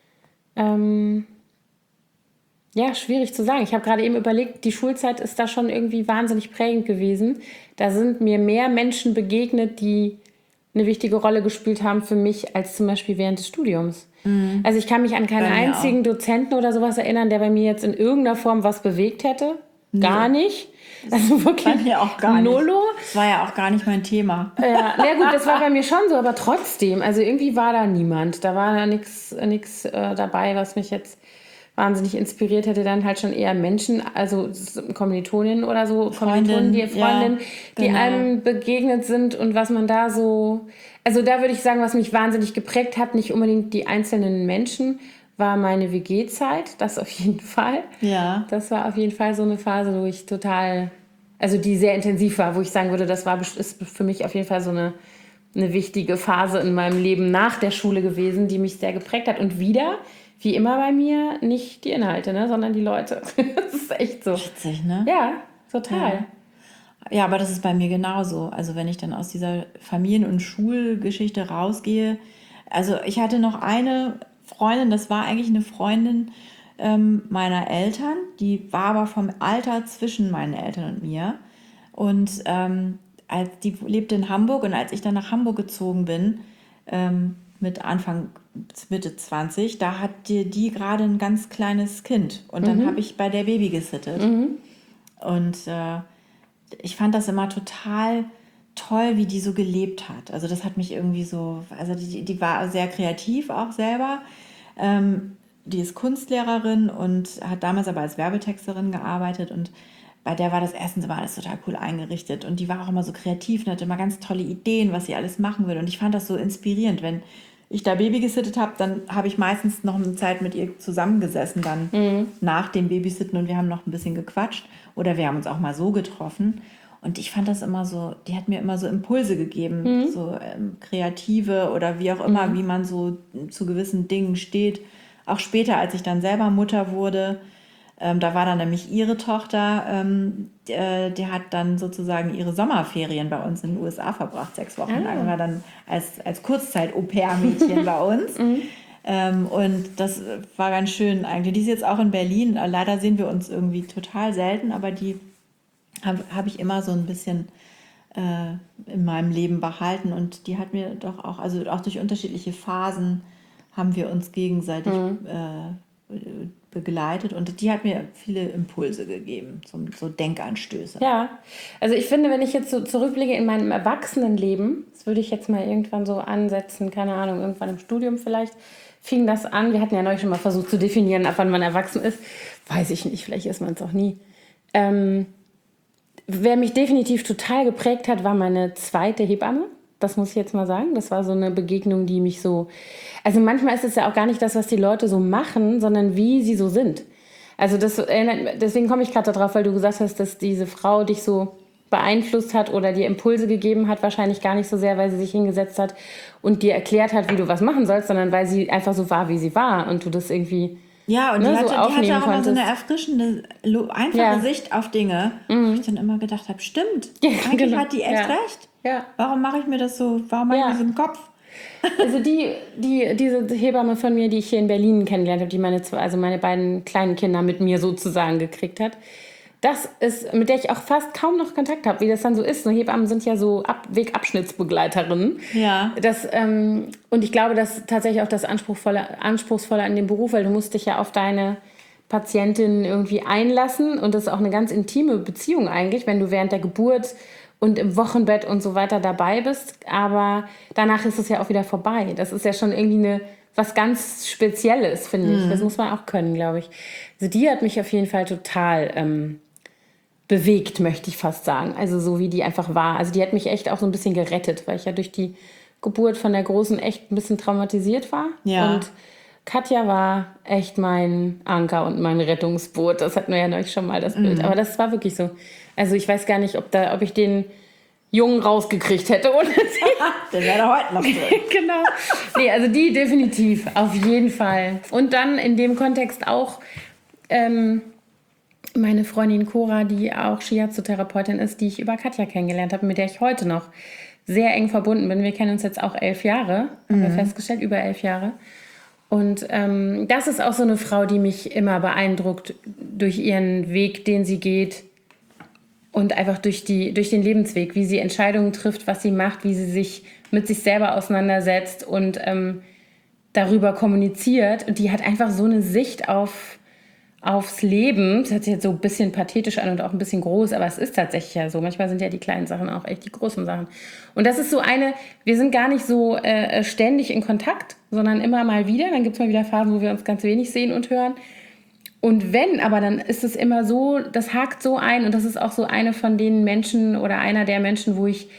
Ja, schwierig zu sagen. Ich habe gerade eben überlegt, die Schulzeit ist da schon irgendwie wahnsinnig prägend gewesen. Da sind mir mehr Menschen begegnet, die eine wichtige Rolle gespielt haben für mich, als zum Beispiel während des Studiums. Also ich kann mich an keinen einzigen Dozenten oder sowas erinnern, der bei mir jetzt in irgendeiner Form was bewegt hätte. Gar nicht. Also wirklich bei mir auch gar nullo. nicht. Das war ja auch gar nicht mein Thema. Ja, na gut, das war bei mir schon so, aber trotzdem, also irgendwie war da niemand. Da war da nichts dabei, was mich jetzt wahnsinnig inspiriert hätte, dann halt schon eher Menschen, also Kommilitoninnen oder so, Kommilitonen, die einem begegnet sind und was man da so, also da würde ich sagen, was mich wahnsinnig geprägt hat, nicht unbedingt die einzelnen Menschen, war meine WG-Zeit, das auf jeden Fall. Ja. Das war auf jeden Fall so eine Phase, wo ich also die sehr intensiv war, wo ich sagen würde, ist für mich auf jeden Fall so eine wichtige Phase in meinem Leben nach der Schule gewesen, die mich sehr geprägt hat. Und wieder, wie immer bei mir, nicht die Inhalte, ne, sondern die Leute. Das ist echt so. Witzig, ne? Ja, total. Ja, aber das ist bei mir genauso. Also wenn ich dann aus dieser Familien- und Schulgeschichte rausgehe. Also ich hatte noch eine Freundin, das war eigentlich eine Freundin meiner Eltern. Die war aber vom Alter zwischen meinen Eltern und mir. Und die lebte in Hamburg und als ich dann nach Hamburg gezogen bin, mit Mitte 20, da hatte die gerade ein ganz kleines Kind. Und dann habe ich bei der Baby gesittet. Und ich fand das immer total toll, wie die so gelebt hat. Also das hat mich irgendwie so, also die war sehr kreativ auch selber. Die ist Kunstlehrerin und hat damals aber als Werbetexterin gearbeitet und bei der war das erstens immer alles total cool eingerichtet und die war auch immer so kreativ und hatte immer ganz tolle Ideen, was sie alles machen will und ich fand das so inspirierend. Wenn ich da Baby gesittet habe, dann habe ich meistens noch eine Zeit mit ihr zusammengesessen dann nach dem Babysitten und wir haben noch ein bisschen gequatscht oder wir haben uns auch mal so getroffen Und ich fand das immer so, die hat mir immer so Impulse gegeben, so kreative oder wie auch immer, wie man so zu gewissen Dingen steht. Auch später, als ich dann selber Mutter wurde, da war dann nämlich ihre Tochter, die hat dann sozusagen ihre Sommerferien bei uns in den USA verbracht, 6 Wochen lang, war dann als Kurzzeit-Au-pair-Mädchen bei uns. Und das war ganz schön eigentlich. Die ist jetzt auch in Berlin. Leider sehen wir uns irgendwie total selten, aber die habe ich immer so ein bisschen in meinem Leben behalten. Und die hat mir doch auch, also auch durch unterschiedliche Phasen haben wir uns gegenseitig begleitet. Und die hat mir viele Impulse gegeben, so Denkanstöße. Ja, also ich finde, wenn ich jetzt so zurückblicke in meinem Erwachsenenleben, das würde ich jetzt mal irgendwann so ansetzen, keine Ahnung, irgendwann im Studium vielleicht, fing das an. Wir hatten ja neulich schon mal versucht zu definieren, ab wann man erwachsen ist. Weiß ich nicht, vielleicht ist man es auch nie. Wer mich definitiv total geprägt hat, war meine zweite Hebamme. Das muss ich jetzt mal sagen. Das war so eine Begegnung, die mich so... Also manchmal ist es ja auch gar nicht das, was die Leute so machen, sondern wie sie so sind. Also deswegen komme ich gerade darauf, weil du gesagt hast, dass diese Frau dich so beeinflusst hat oder dir Impulse gegeben hat, wahrscheinlich gar nicht so sehr, weil sie sich hingesetzt hat und dir erklärt hat, wie du was machen sollst, sondern weil sie einfach so war, wie sie war und du das irgendwie Ja, und die so hatte aufnehmen auch immer so konntest. eine erfrischende, einfache Ja. Sicht auf Dinge, wo ich dann immer gedacht habe, stimmt, Ja, eigentlich genau. hat die echt Ja. recht. Ja. Warum mache ich mir das so, warum mache ich Ja. mir das im Kopf? Also diese Hebamme von mir, die ich hier in Berlin kennengelernt habe, die meine beiden kleinen Kinder mit mir sozusagen gekriegt hat, das ist, mit der ich auch fast kaum noch Kontakt habe, wie das dann so ist. So Hebammen sind ja so Wegabschnittsbegleiterinnen. Ja. Und ich glaube, das ist tatsächlich auch das Anspruchsvolle an dem Beruf, weil du musst dich ja auf deine Patientin irgendwie einlassen und das ist auch eine ganz intime Beziehung eigentlich, wenn du während der Geburt und im Wochenbett und so weiter dabei bist, aber danach ist es ja auch wieder vorbei. Das ist ja schon irgendwie was ganz Spezielles, finde ich. Das muss man auch können, glaube ich. Also die hat mich auf jeden Fall total bewegt, möchte ich fast sagen. Also so wie die einfach war. Also die hat mich echt auch so ein bisschen gerettet, weil ich ja durch die Geburt von der Großen echt ein bisschen traumatisiert war. Ja. Und Katja war echt mein Anker und mein Rettungsboot. Das hatten wir ja neulich schon mal, das Bild. Aber das war wirklich so. Also ich weiß gar nicht, ob ich den Jungen rausgekriegt hätte ohne sie. Der wäre da heute noch drin. Genau. Nee, also die definitiv, auf jeden Fall. Und dann in dem Kontext auch meine Freundin Cora, die auch Shiatsu-Therapeutin ist, die ich über Katja kennengelernt habe, mit der ich heute noch sehr eng verbunden bin. Wir kennen uns jetzt auch 11 Jahre, haben wir festgestellt, über 11 Jahre. Und das ist auch so eine Frau, die mich immer beeindruckt durch ihren Weg, den sie geht und einfach durch den Lebensweg, wie sie Entscheidungen trifft, was sie macht, wie sie sich mit sich selber auseinandersetzt und darüber kommuniziert. Und die hat einfach so eine Sicht aufs Leben. Das hört sich jetzt so ein bisschen pathetisch an und auch ein bisschen groß, aber es ist tatsächlich ja so. Manchmal sind ja die kleinen Sachen auch echt die großen Sachen. Und das ist so wir sind gar nicht so ständig in Kontakt, sondern immer mal wieder. Dann gibt es mal wieder Phasen, wo wir uns ganz wenig sehen und hören. Und wenn, aber dann ist es immer so, das hakt so ein und das ist auch so eine von den Menschen oder einer der Menschen, wo ich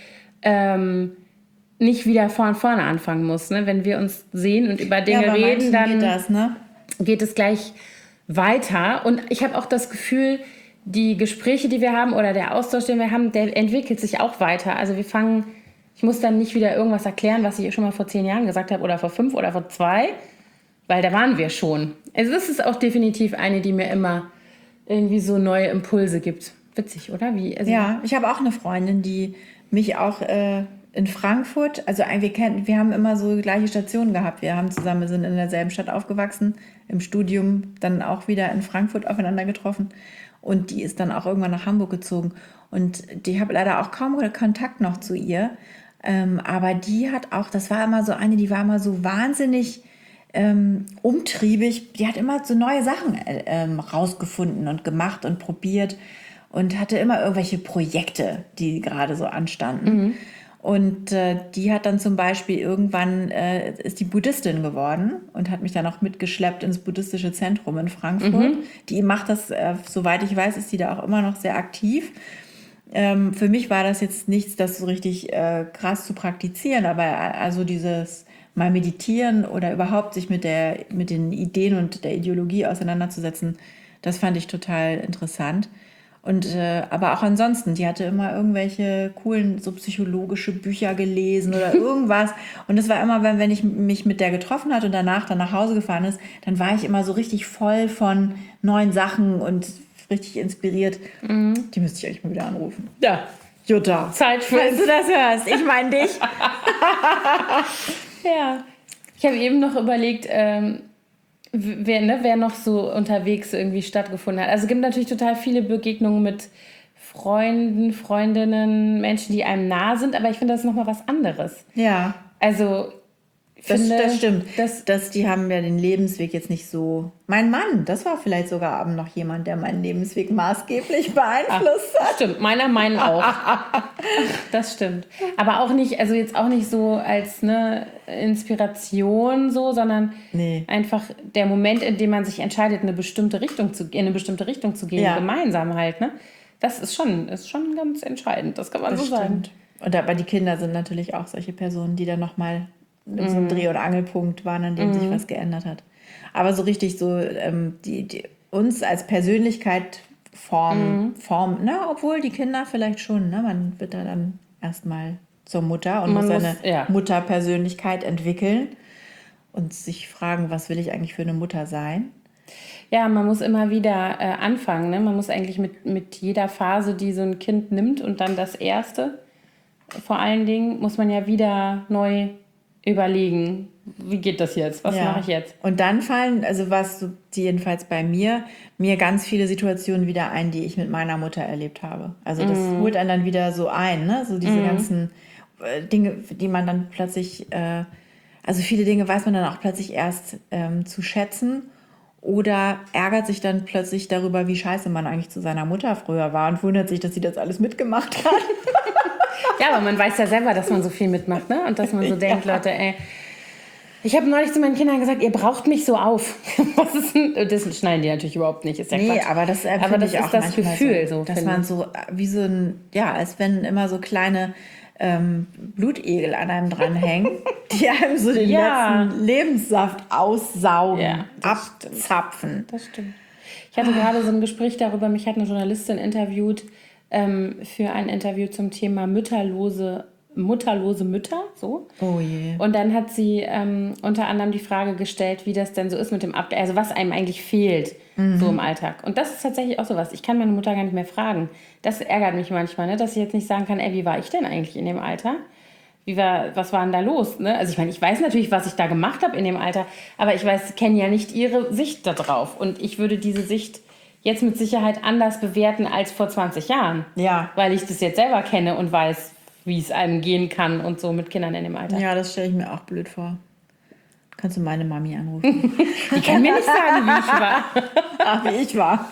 nicht wieder von vorne anfangen muss. Ne? Wenn wir uns sehen und über Dinge reden, dann geht es gleich weiter. Und ich habe auch das Gefühl, die Gespräche, die wir haben oder der Austausch, den wir haben, der entwickelt sich auch weiter. Also ich muss dann nicht wieder irgendwas erklären, was ich schon mal vor 10 Jahren gesagt habe oder vor 5 oder vor 2, weil da waren wir schon. Also das ist auch definitiv eine, die mir immer irgendwie so neue Impulse gibt. Witzig, oder? Ja, ich habe auch eine Freundin, die mich auch in Frankfurt, also wir haben immer so gleiche Stationen gehabt. Wir sind in derselben Stadt aufgewachsen, im Studium dann auch wieder in Frankfurt aufeinander getroffen und die ist dann auch irgendwann nach Hamburg gezogen und die habe leider auch kaum Kontakt noch zu ihr, aber die hat auch, das war immer so eine, die war immer so wahnsinnig umtriebig, die hat immer so neue Sachen rausgefunden und gemacht und probiert und hatte immer irgendwelche Projekte, die gerade so anstanden. Und die hat dann zum Beispiel irgendwann, ist die Buddhistin geworden und hat mich dann auch mitgeschleppt ins buddhistische Zentrum in Frankfurt. Die macht das, soweit ich weiß, ist die da auch immer noch sehr aktiv. Für mich war das jetzt nichts, das so richtig krass zu praktizieren, aber also dieses mal meditieren oder überhaupt sich mit den Ideen und der Ideologie auseinanderzusetzen, das fand ich total interessant. Und aber auch ansonsten, die hatte immer irgendwelche coolen so psychologische Bücher gelesen oder irgendwas. Und das war immer, wenn ich mich mit der getroffen hatte und danach dann nach Hause gefahren ist, dann war ich immer so richtig voll von neuen Sachen und richtig inspiriert. Die müsste ich eigentlich mal wieder anrufen. Ja. Jutta, Zeit für falls du das hörst, ich meine dich. Ja. Ich habe eben noch überlegt, wer noch so unterwegs irgendwie stattgefunden hat. Also es gibt natürlich total viele Begegnungen mit Freunden, Freundinnen, Menschen, die einem nah sind, aber ich finde, das ist nochmal was anderes. Ja, Also, ich das finde, stimmt. Die haben ja den Lebensweg jetzt nicht so. Mein Mann, das war vielleicht sogar noch jemand, der meinen Lebensweg maßgeblich beeinflusst hat. Stimmt, meinen auch. Das stimmt. Aber auch nicht, also jetzt auch nicht so als eine Inspiration so, sondern einfach der Moment, in dem man sich entscheidet, in eine bestimmte Richtung zu gehen, gemeinsam halt, ne? Das ist schon ganz entscheidend, das kann man so sagen. Und aber die Kinder sind natürlich auch solche Personen, die dann nochmal so ein Dreh- und Angelpunkt waren, an dem sich was geändert hat. Aber so richtig so, die uns als Persönlichkeit formen, ne? Obwohl die Kinder vielleicht schon, ne? Man wird da dann erstmal zur Mutter und muss seine Mutterpersönlichkeit entwickeln und sich fragen, was will ich eigentlich für eine Mutter sein? Ja, man muss immer wieder anfangen. Ne? Man muss eigentlich mit jeder Phase, die so ein Kind nimmt und dann das erste, vor allen Dingen, muss man ja wieder neu überlegen, wie geht das jetzt? Was mache ich jetzt? Und dann fallen, also was so, jedenfalls bei mir ganz viele Situationen wieder ein, die ich mit meiner Mutter erlebt habe. Also das holt einen dann wieder so ein, ne? So diese ganzen Dinge, die man dann plötzlich, also viele Dinge weiß man dann auch plötzlich erst zu schätzen oder ärgert sich dann plötzlich darüber, wie scheiße man eigentlich zu seiner Mutter früher war und wundert sich, dass sie das alles mitgemacht hat. Ja, aber man weiß ja selber, dass man so viel mitmacht, ne? Und dass man so denkt, Leute, ey, ich habe neulich zu meinen Kindern gesagt, ihr braucht mich so auf. Was ist denn? Das schneiden die natürlich überhaupt nicht, ist ja Quatsch. Aber das ich ist auch das Gefühl so, dass man so wie so ein, als wenn immer so kleine Blutegel an einem dranhängen, die einem so den letzten Lebenssaft aussaugen, abzapfen. Das stimmt. Ich hatte gerade so ein Gespräch darüber, mich hat eine Journalistin interviewt für ein Interview zum Thema mutterlose Mütter, so. Oh je. Und dann hat sie unter anderem die Frage gestellt, wie das denn so ist mit dem also was einem eigentlich fehlt so im Alltag. Und das ist tatsächlich auch sowas. Ich kann meine Mutter gar nicht mehr fragen. Das ärgert mich manchmal, ne? Dass ich jetzt nicht sagen kann, ey, wie war ich denn eigentlich in dem Alter? Was war denn da los? Ne? Also ich meine, ich weiß natürlich, was ich da gemacht habe in dem Alter, aber ich kenne ja nicht ihre Sicht da drauf. Und ich würde diese Sicht jetzt mit Sicherheit anders bewerten als vor 20 Jahren. Ja. Weil ich das jetzt selber kenne und weiß, wie es einem gehen kann und so mit Kindern in dem Alter. Ja, das stelle ich mir auch blöd vor. Kannst du meine Mami anrufen? Die kann mir nicht sagen, wie ich war. Ach, wie ich war.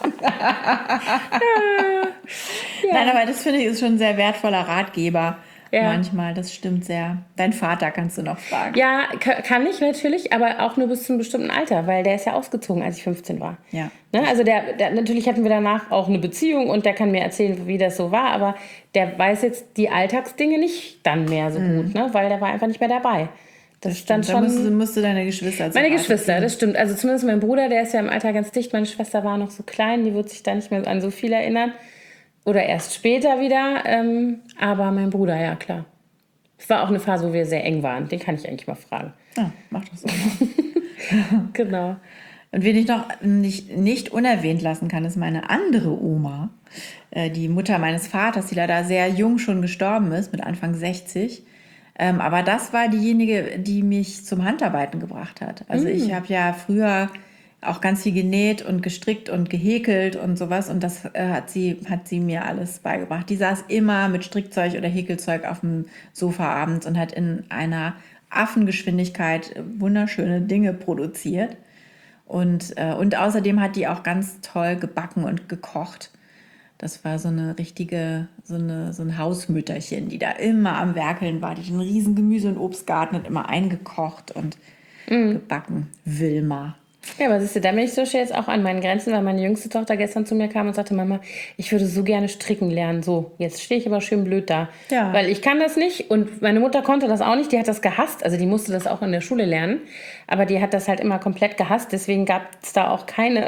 Nein, aber das finde ich ist schon ein sehr wertvoller Ratgeber. Ja. Manchmal, das stimmt sehr. Dein Vater kannst du noch fragen. Ja, kann ich natürlich, aber auch nur bis zu einem bestimmten Alter, weil der ist ja ausgezogen, als ich 15 war. Ja. Ne? Also natürlich hatten wir danach auch eine Beziehung und der kann mir erzählen, wie das so war, aber der weiß jetzt die Alltagsdinge nicht dann mehr so gut, ne? Weil der war einfach nicht mehr dabei. Das stand schon. Da musst du deine Geschwister Meine Geschwister, das stimmt. Also zumindest mein Bruder, der ist ja im Alter ganz dicht. Meine Schwester war noch so klein, die wird sich da nicht mehr an so viel erinnern. Oder erst später wieder. Aber mein Bruder, ja klar. Es war auch eine Phase, wo wir sehr eng waren. Den kann ich eigentlich mal fragen. Ja, mach das auch mal. Genau. Und wen ich noch nicht unerwähnt lassen kann, ist meine andere Oma. Die Mutter meines Vaters, die leider sehr jung schon gestorben ist, mit Anfang 60. Aber das war diejenige, die mich zum Handarbeiten gebracht hat. Also ich habe ja früher auch ganz viel genäht und gestrickt und gehäkelt und sowas. Und das hat sie mir alles beigebracht. Die saß immer mit Strickzeug oder Häkelzeug auf dem Sofa abends und hat in einer Affengeschwindigkeit wunderschöne Dinge produziert. Und außerdem hat die auch ganz toll gebacken und gekocht. Das war so eine richtige, so ein Hausmütterchen, die da immer am Werkeln war. Die hat einen riesen Gemüse- und Obstgarten, hat immer eingekocht und gebacken. Wilma. Ja, aber siehst du, da bin ich so jetzt auch an meinen Grenzen, weil meine jüngste Tochter gestern zu mir kam und sagte, Mama, ich würde so gerne stricken lernen. So, jetzt stehe ich aber schön blöd da. Ja. Weil ich kann das nicht und meine Mutter konnte das auch nicht. Die hat das gehasst. Also die musste das auch in der Schule lernen. Aber die hat das halt immer komplett gehasst. Deswegen gab es da auch keine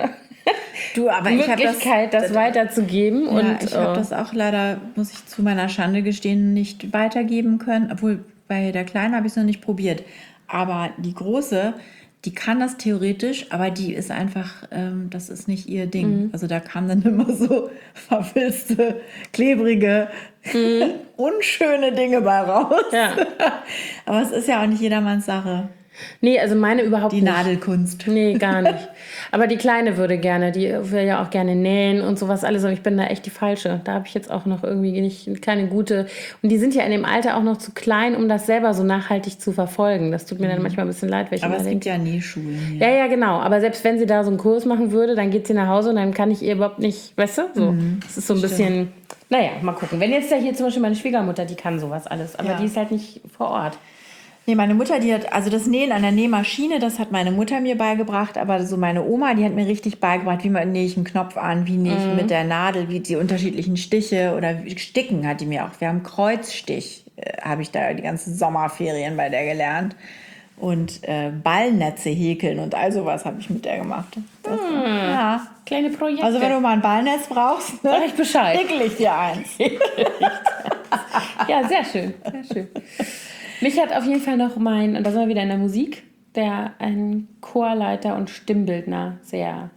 Du, aber ich habe Möglichkeit, das weiterzugeben. Ja, und ich habe das auch leider, muss ich zu meiner Schande gestehen, nicht weitergeben können. Obwohl, bei der Kleinen habe ich es noch nicht probiert. Aber die Große, die kann das theoretisch, aber die ist einfach, das ist nicht ihr Ding. Also da kamen dann immer so verfilzte, klebrige, unschöne Dinge bei raus. Ja. Aber es ist ja auch nicht jedermanns Sache, Nee, also meine überhaupt die nicht. Nadelkunst. Nee, gar nicht. Aber die Kleine würde gerne, die will ja auch gerne nähen und sowas alles, aber ich bin da echt die Falsche. Da habe ich jetzt auch noch irgendwie nicht keine gute. Und die sind ja in dem Alter auch noch zu klein, um das selber so nachhaltig zu verfolgen. Das tut mir dann manchmal ein bisschen leid, weil ich Aber immer es denke, gibt ja Nähschulen hier. ja, genau. Aber selbst wenn sie da so einen Kurs machen würde, dann geht sie nach Hause und dann kann ich ihr überhaupt nicht, weißt du? So. Das ist so ein bisschen, naja, mal gucken. Wenn jetzt da hier zum Beispiel meine Schwiegermutter, die kann sowas alles, aber Ja. die ist halt nicht vor Ort. Nee, meine Mutter, die hat, also das Nähen an der Nähmaschine, das hat meine Mutter mir beigebracht, aber so meine Oma, die hat mir richtig beigebracht, wie man nähe ich einen Knopf an, wie nähe ich mit der Nadel, wie die unterschiedlichen Stiche oder Sticken hat die mir auch. Wir haben Kreuzstich, habe ich da die ganzen Sommerferien bei der gelernt. Und Ballnetze häkeln und all sowas habe ich mit der gemacht. Das, ja. Kleine Projekte. Also wenn du mal ein Ballnetz brauchst, ne, Sag ich Bescheid. häkel ich dir eins. Ja, sehr schön, sehr schön. Mich hat auf jeden Fall noch und da sind wir wieder in der Musik, ein Chorleiter und Stimmbildner sehr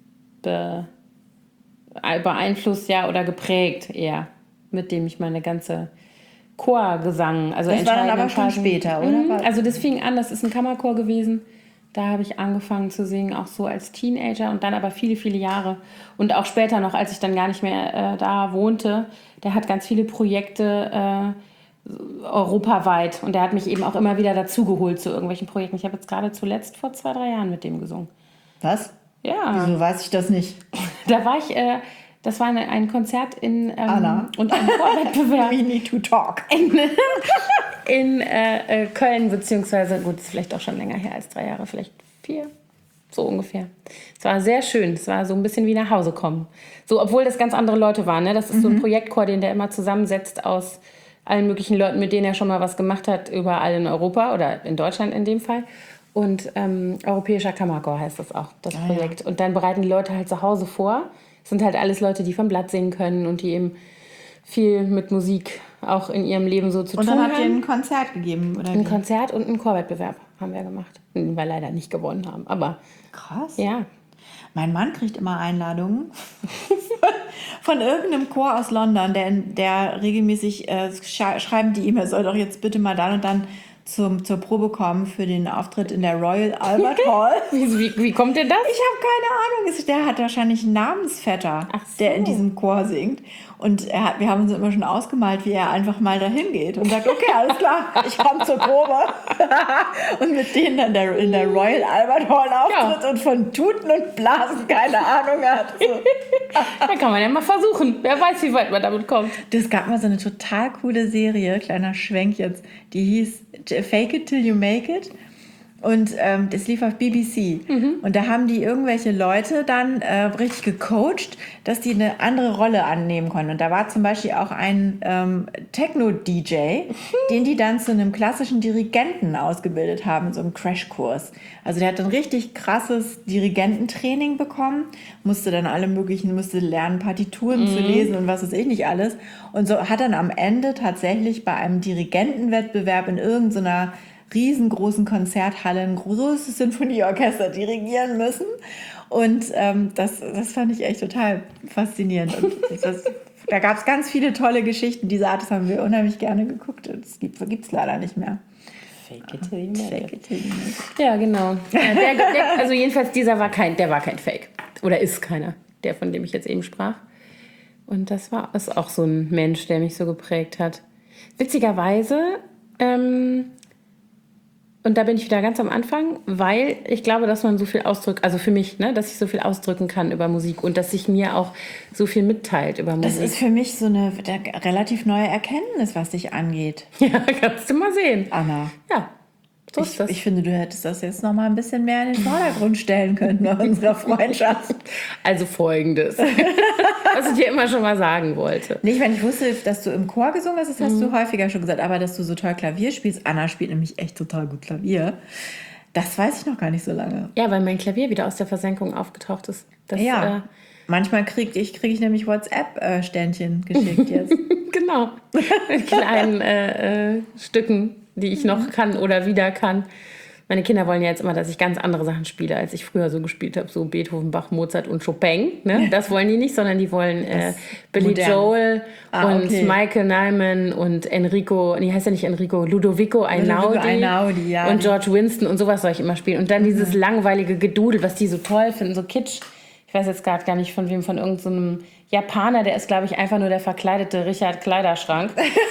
beeinflusst, ja, oder geprägt eher, mit dem ich meine ganze Chorgesang, also Das war dann aber schon Entscheidungen- später, oder? Also das fing an, das ist ein Kammerchor gewesen. Da habe ich angefangen zu singen, auch so als Teenager und dann aber viele, viele Jahre. Und auch später noch, als ich dann gar nicht mehr da wohnte. Der hat ganz viele Projekte europaweit. Und der hat mich eben auch immer wieder dazugeholt zu irgendwelchen Projekten. Ich habe jetzt gerade zuletzt vor 2-3 Jahren mit dem gesungen. Was? Ja, Wieso weiß ich das nicht? da war ich, das war ein Konzert Anna. und ein Chorwettbewerb We need to talk. in Köln, beziehungsweise, gut, ist vielleicht auch schon länger her als 3 Jahre, vielleicht 4, so ungefähr. Es war sehr schön, es war so ein bisschen wie nach Hause kommen. So, obwohl das ganz andere Leute waren, ne? Das ist so ein Projektchor, den der immer zusammensetzt aus allen möglichen Leuten, mit denen er schon mal was gemacht hat, überall in Europa oder in Deutschland in dem Fall. Und Europäischer Kammerchor heißt das auch, das Projekt. Und dann bereiten die Leute halt zu Hause vor. Es sind halt alles Leute, die vom Blatt singen können und die eben viel mit Musik auch in ihrem Leben so zu Und tun dann habt ihr haben. ein Konzert gegeben, oder Ein wie? Konzert und einen Chorwettbewerb haben wir gemacht, den wir leider nicht gewonnen haben. Aber Krass. ja, Mein Mann kriegt immer Einladungen von irgendeinem Chor aus London, der regelmäßig schreiben die ihm, er soll doch jetzt bitte mal dann und dann zur Probe kommen für den Auftritt in der Royal Albert Hall. wie kommt denn das? Ich habe keine Ahnung. Der hat wahrscheinlich einen Namensvetter, Ach so. der in diesem Chor singt. Und wir haben uns immer schon ausgemalt, wie er einfach mal dahin geht und sagt, okay, alles klar, ich komme zur Probe. Und mit denen dann in der Royal Albert Hall auftritt und von Tuten und Blasen keine Ahnung hat. So. Da kann man ja mal versuchen. Wer weiß, wie weit man damit kommt. Das gab mal so eine total coole Serie, kleiner Schwenk jetzt, die hieß Fake It Till You Make It. Und das lief auf BBC. Und da haben die irgendwelche Leute dann richtig gecoacht, dass die eine andere Rolle annehmen konnten. Und da war zum Beispiel auch ein Techno-DJ, den die dann zu einem klassischen Dirigenten ausgebildet haben, in so einem Crashkurs. Also der hat dann richtig krasses Dirigententraining bekommen, musste lernen, Partituren zu lesen und was weiß ich nicht alles. Und so hat dann am Ende tatsächlich bei einem Dirigentenwettbewerb in irgendeiner riesengroßen Konzerthalle ein großes Sinfonieorchester dirigieren müssen. Und das fand ich echt total faszinierend. Und da gab es ganz viele tolle Geschichten. Diese Art, das haben wir unheimlich gerne geguckt. Das gibt es leider nicht mehr. Fake it till you make Fake it. it till you make it. Ja, genau. Ja, also jedenfalls, der war kein Fake. Oder ist keiner, der, von dem ich jetzt eben sprach. Und ist auch so ein Mensch, der mich so geprägt hat. Witzigerweise, und da bin ich wieder ganz am Anfang, weil ich glaube, dass man so viel ausdrückt, also für mich, ne, dass ich so viel ausdrücken kann über Musik und dass sich mir auch so viel mitteilt über Musik. Das ist für mich so eine relativ neue Erkenntnis, was dich angeht, Ja, kannst du mal sehen. Anna. Ja, so ist das. Ich finde, du hättest das jetzt noch mal ein bisschen mehr in den Vordergrund stellen können bei unserer Freundschaft. Also Folgendes, was ich dir immer schon mal sagen wollte. Nicht, wenn ich wusste, dass du im Chor gesungen hast, das hast du häufiger schon gesagt, aber dass du so toll Klavier spielst. Anna spielt nämlich echt total gut Klavier. Das weiß ich noch gar nicht so lange. Ja, weil mein Klavier wieder aus der Versenkung aufgetaucht ist. Das, Ja. Manchmal krieg ich nämlich WhatsApp-Sternchen geschickt jetzt. Genau. Mit kleinen Stücken, die ich noch kann oder wieder kann. Meine Kinder wollen ja jetzt immer, dass ich ganz andere Sachen spiele, als ich früher so gespielt habe. So Beethoven, Bach, Mozart und Chopin. Ne? Das wollen die nicht, sondern die wollen Billy modern. Joel und okay. Michael Nyman und Enrico, nee, heißt ja nicht Enrico, Ludovico Einaudi, ja. und George Winston und sowas soll ich immer spielen. Und dann dieses langweilige Gedudel, was die so toll finden, so Kitsch. Ich weiß jetzt gerade gar nicht von wem, von irgendeinem Japaner, der ist, glaube ich, einfach nur der verkleidete Richard Kleiderschrank.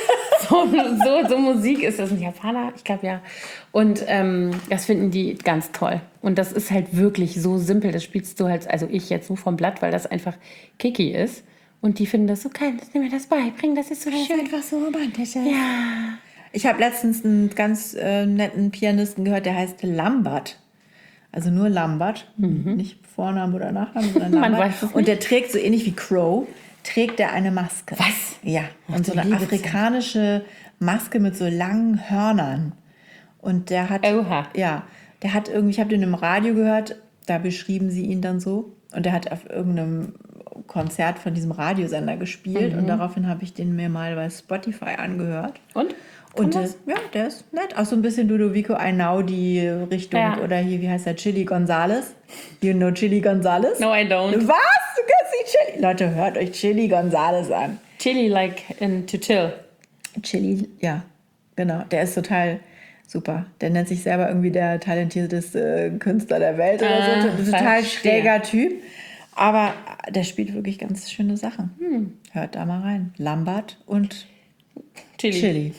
So Musik ist das. Ein Japaner? Ich glaube, ja. Und das finden die ganz toll. Und das ist halt wirklich so simpel. Das spielst du halt, also ich jetzt so vom Blatt, weil das einfach Kiki ist. Und die finden das so geil. Nimm mir das bei, bring, das ist so schön. Einfach so romantisch. Ja. Ich habe letztens einen ganz netten Pianisten gehört, der heißt Lambert. Also nur Lambert, nicht Vorname oder Nachname, sondern Lambert. Man weiß es nicht. Und der trägt so ähnlich wie Crow, trägt er eine Maske. Was? Ja, und so du eine liebe afrikanische Maske mit so langen Hörnern. Und der hat, Oha. ja, der hat irgendwie, ich habe den im Radio gehört, da beschrieben sie ihn dann so. Und der hat auf irgendeinem Konzert von diesem Radiosender gespielt. Und daraufhin habe ich den mir mal bei Spotify angehört. Und? Und der ist nett. Auch so ein bisschen Ludovico Einaudi Richtung. Ja. Oder hier, wie heißt der? Chili Gonzales. You know Chili Gonzales? No, I don't. Was? Du kennst nicht Chili? Leute, hört euch Chili Gonzales an. Chili like in to chill. Chili, ja, genau. Der ist total super. Der nennt sich selber irgendwie der talentierteste Künstler der Welt oder so. Ein total schräger Typ. Aber der spielt wirklich ganz schöne Sachen. Hört da mal rein. Lambert und Chili.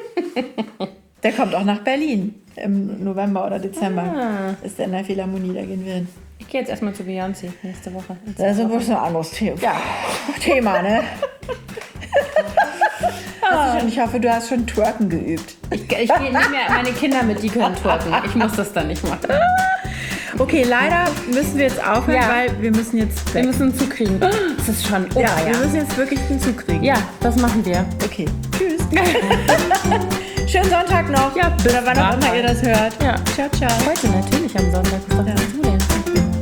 Der kommt auch nach Berlin im November oder Dezember. Ist der in der Philharmonie, da gehen wir hin. Ich gehe jetzt erstmal zu Beyoncé nächste Woche. Das ist wohl ein anderes Thema, ne? Ich hoffe, du hast schon Twerken geübt. Ich nehme ja meine Kinder mit, die können twerken. Ich muss das dann nicht machen. Okay, leider müssen wir jetzt aufhören, Ja. weil wir müssen jetzt weg. Wir müssen einen Zug kriegen. Das ist schon wir müssen jetzt wirklich den Zug kriegen. Ja, das machen wir. Okay, tschüss. Schönen Sonntag noch. Ja, bis oder wann auch immer ihr das hört. Ja. Ciao, ciao. Heute natürlich am Sonntag. Was sagst du denn?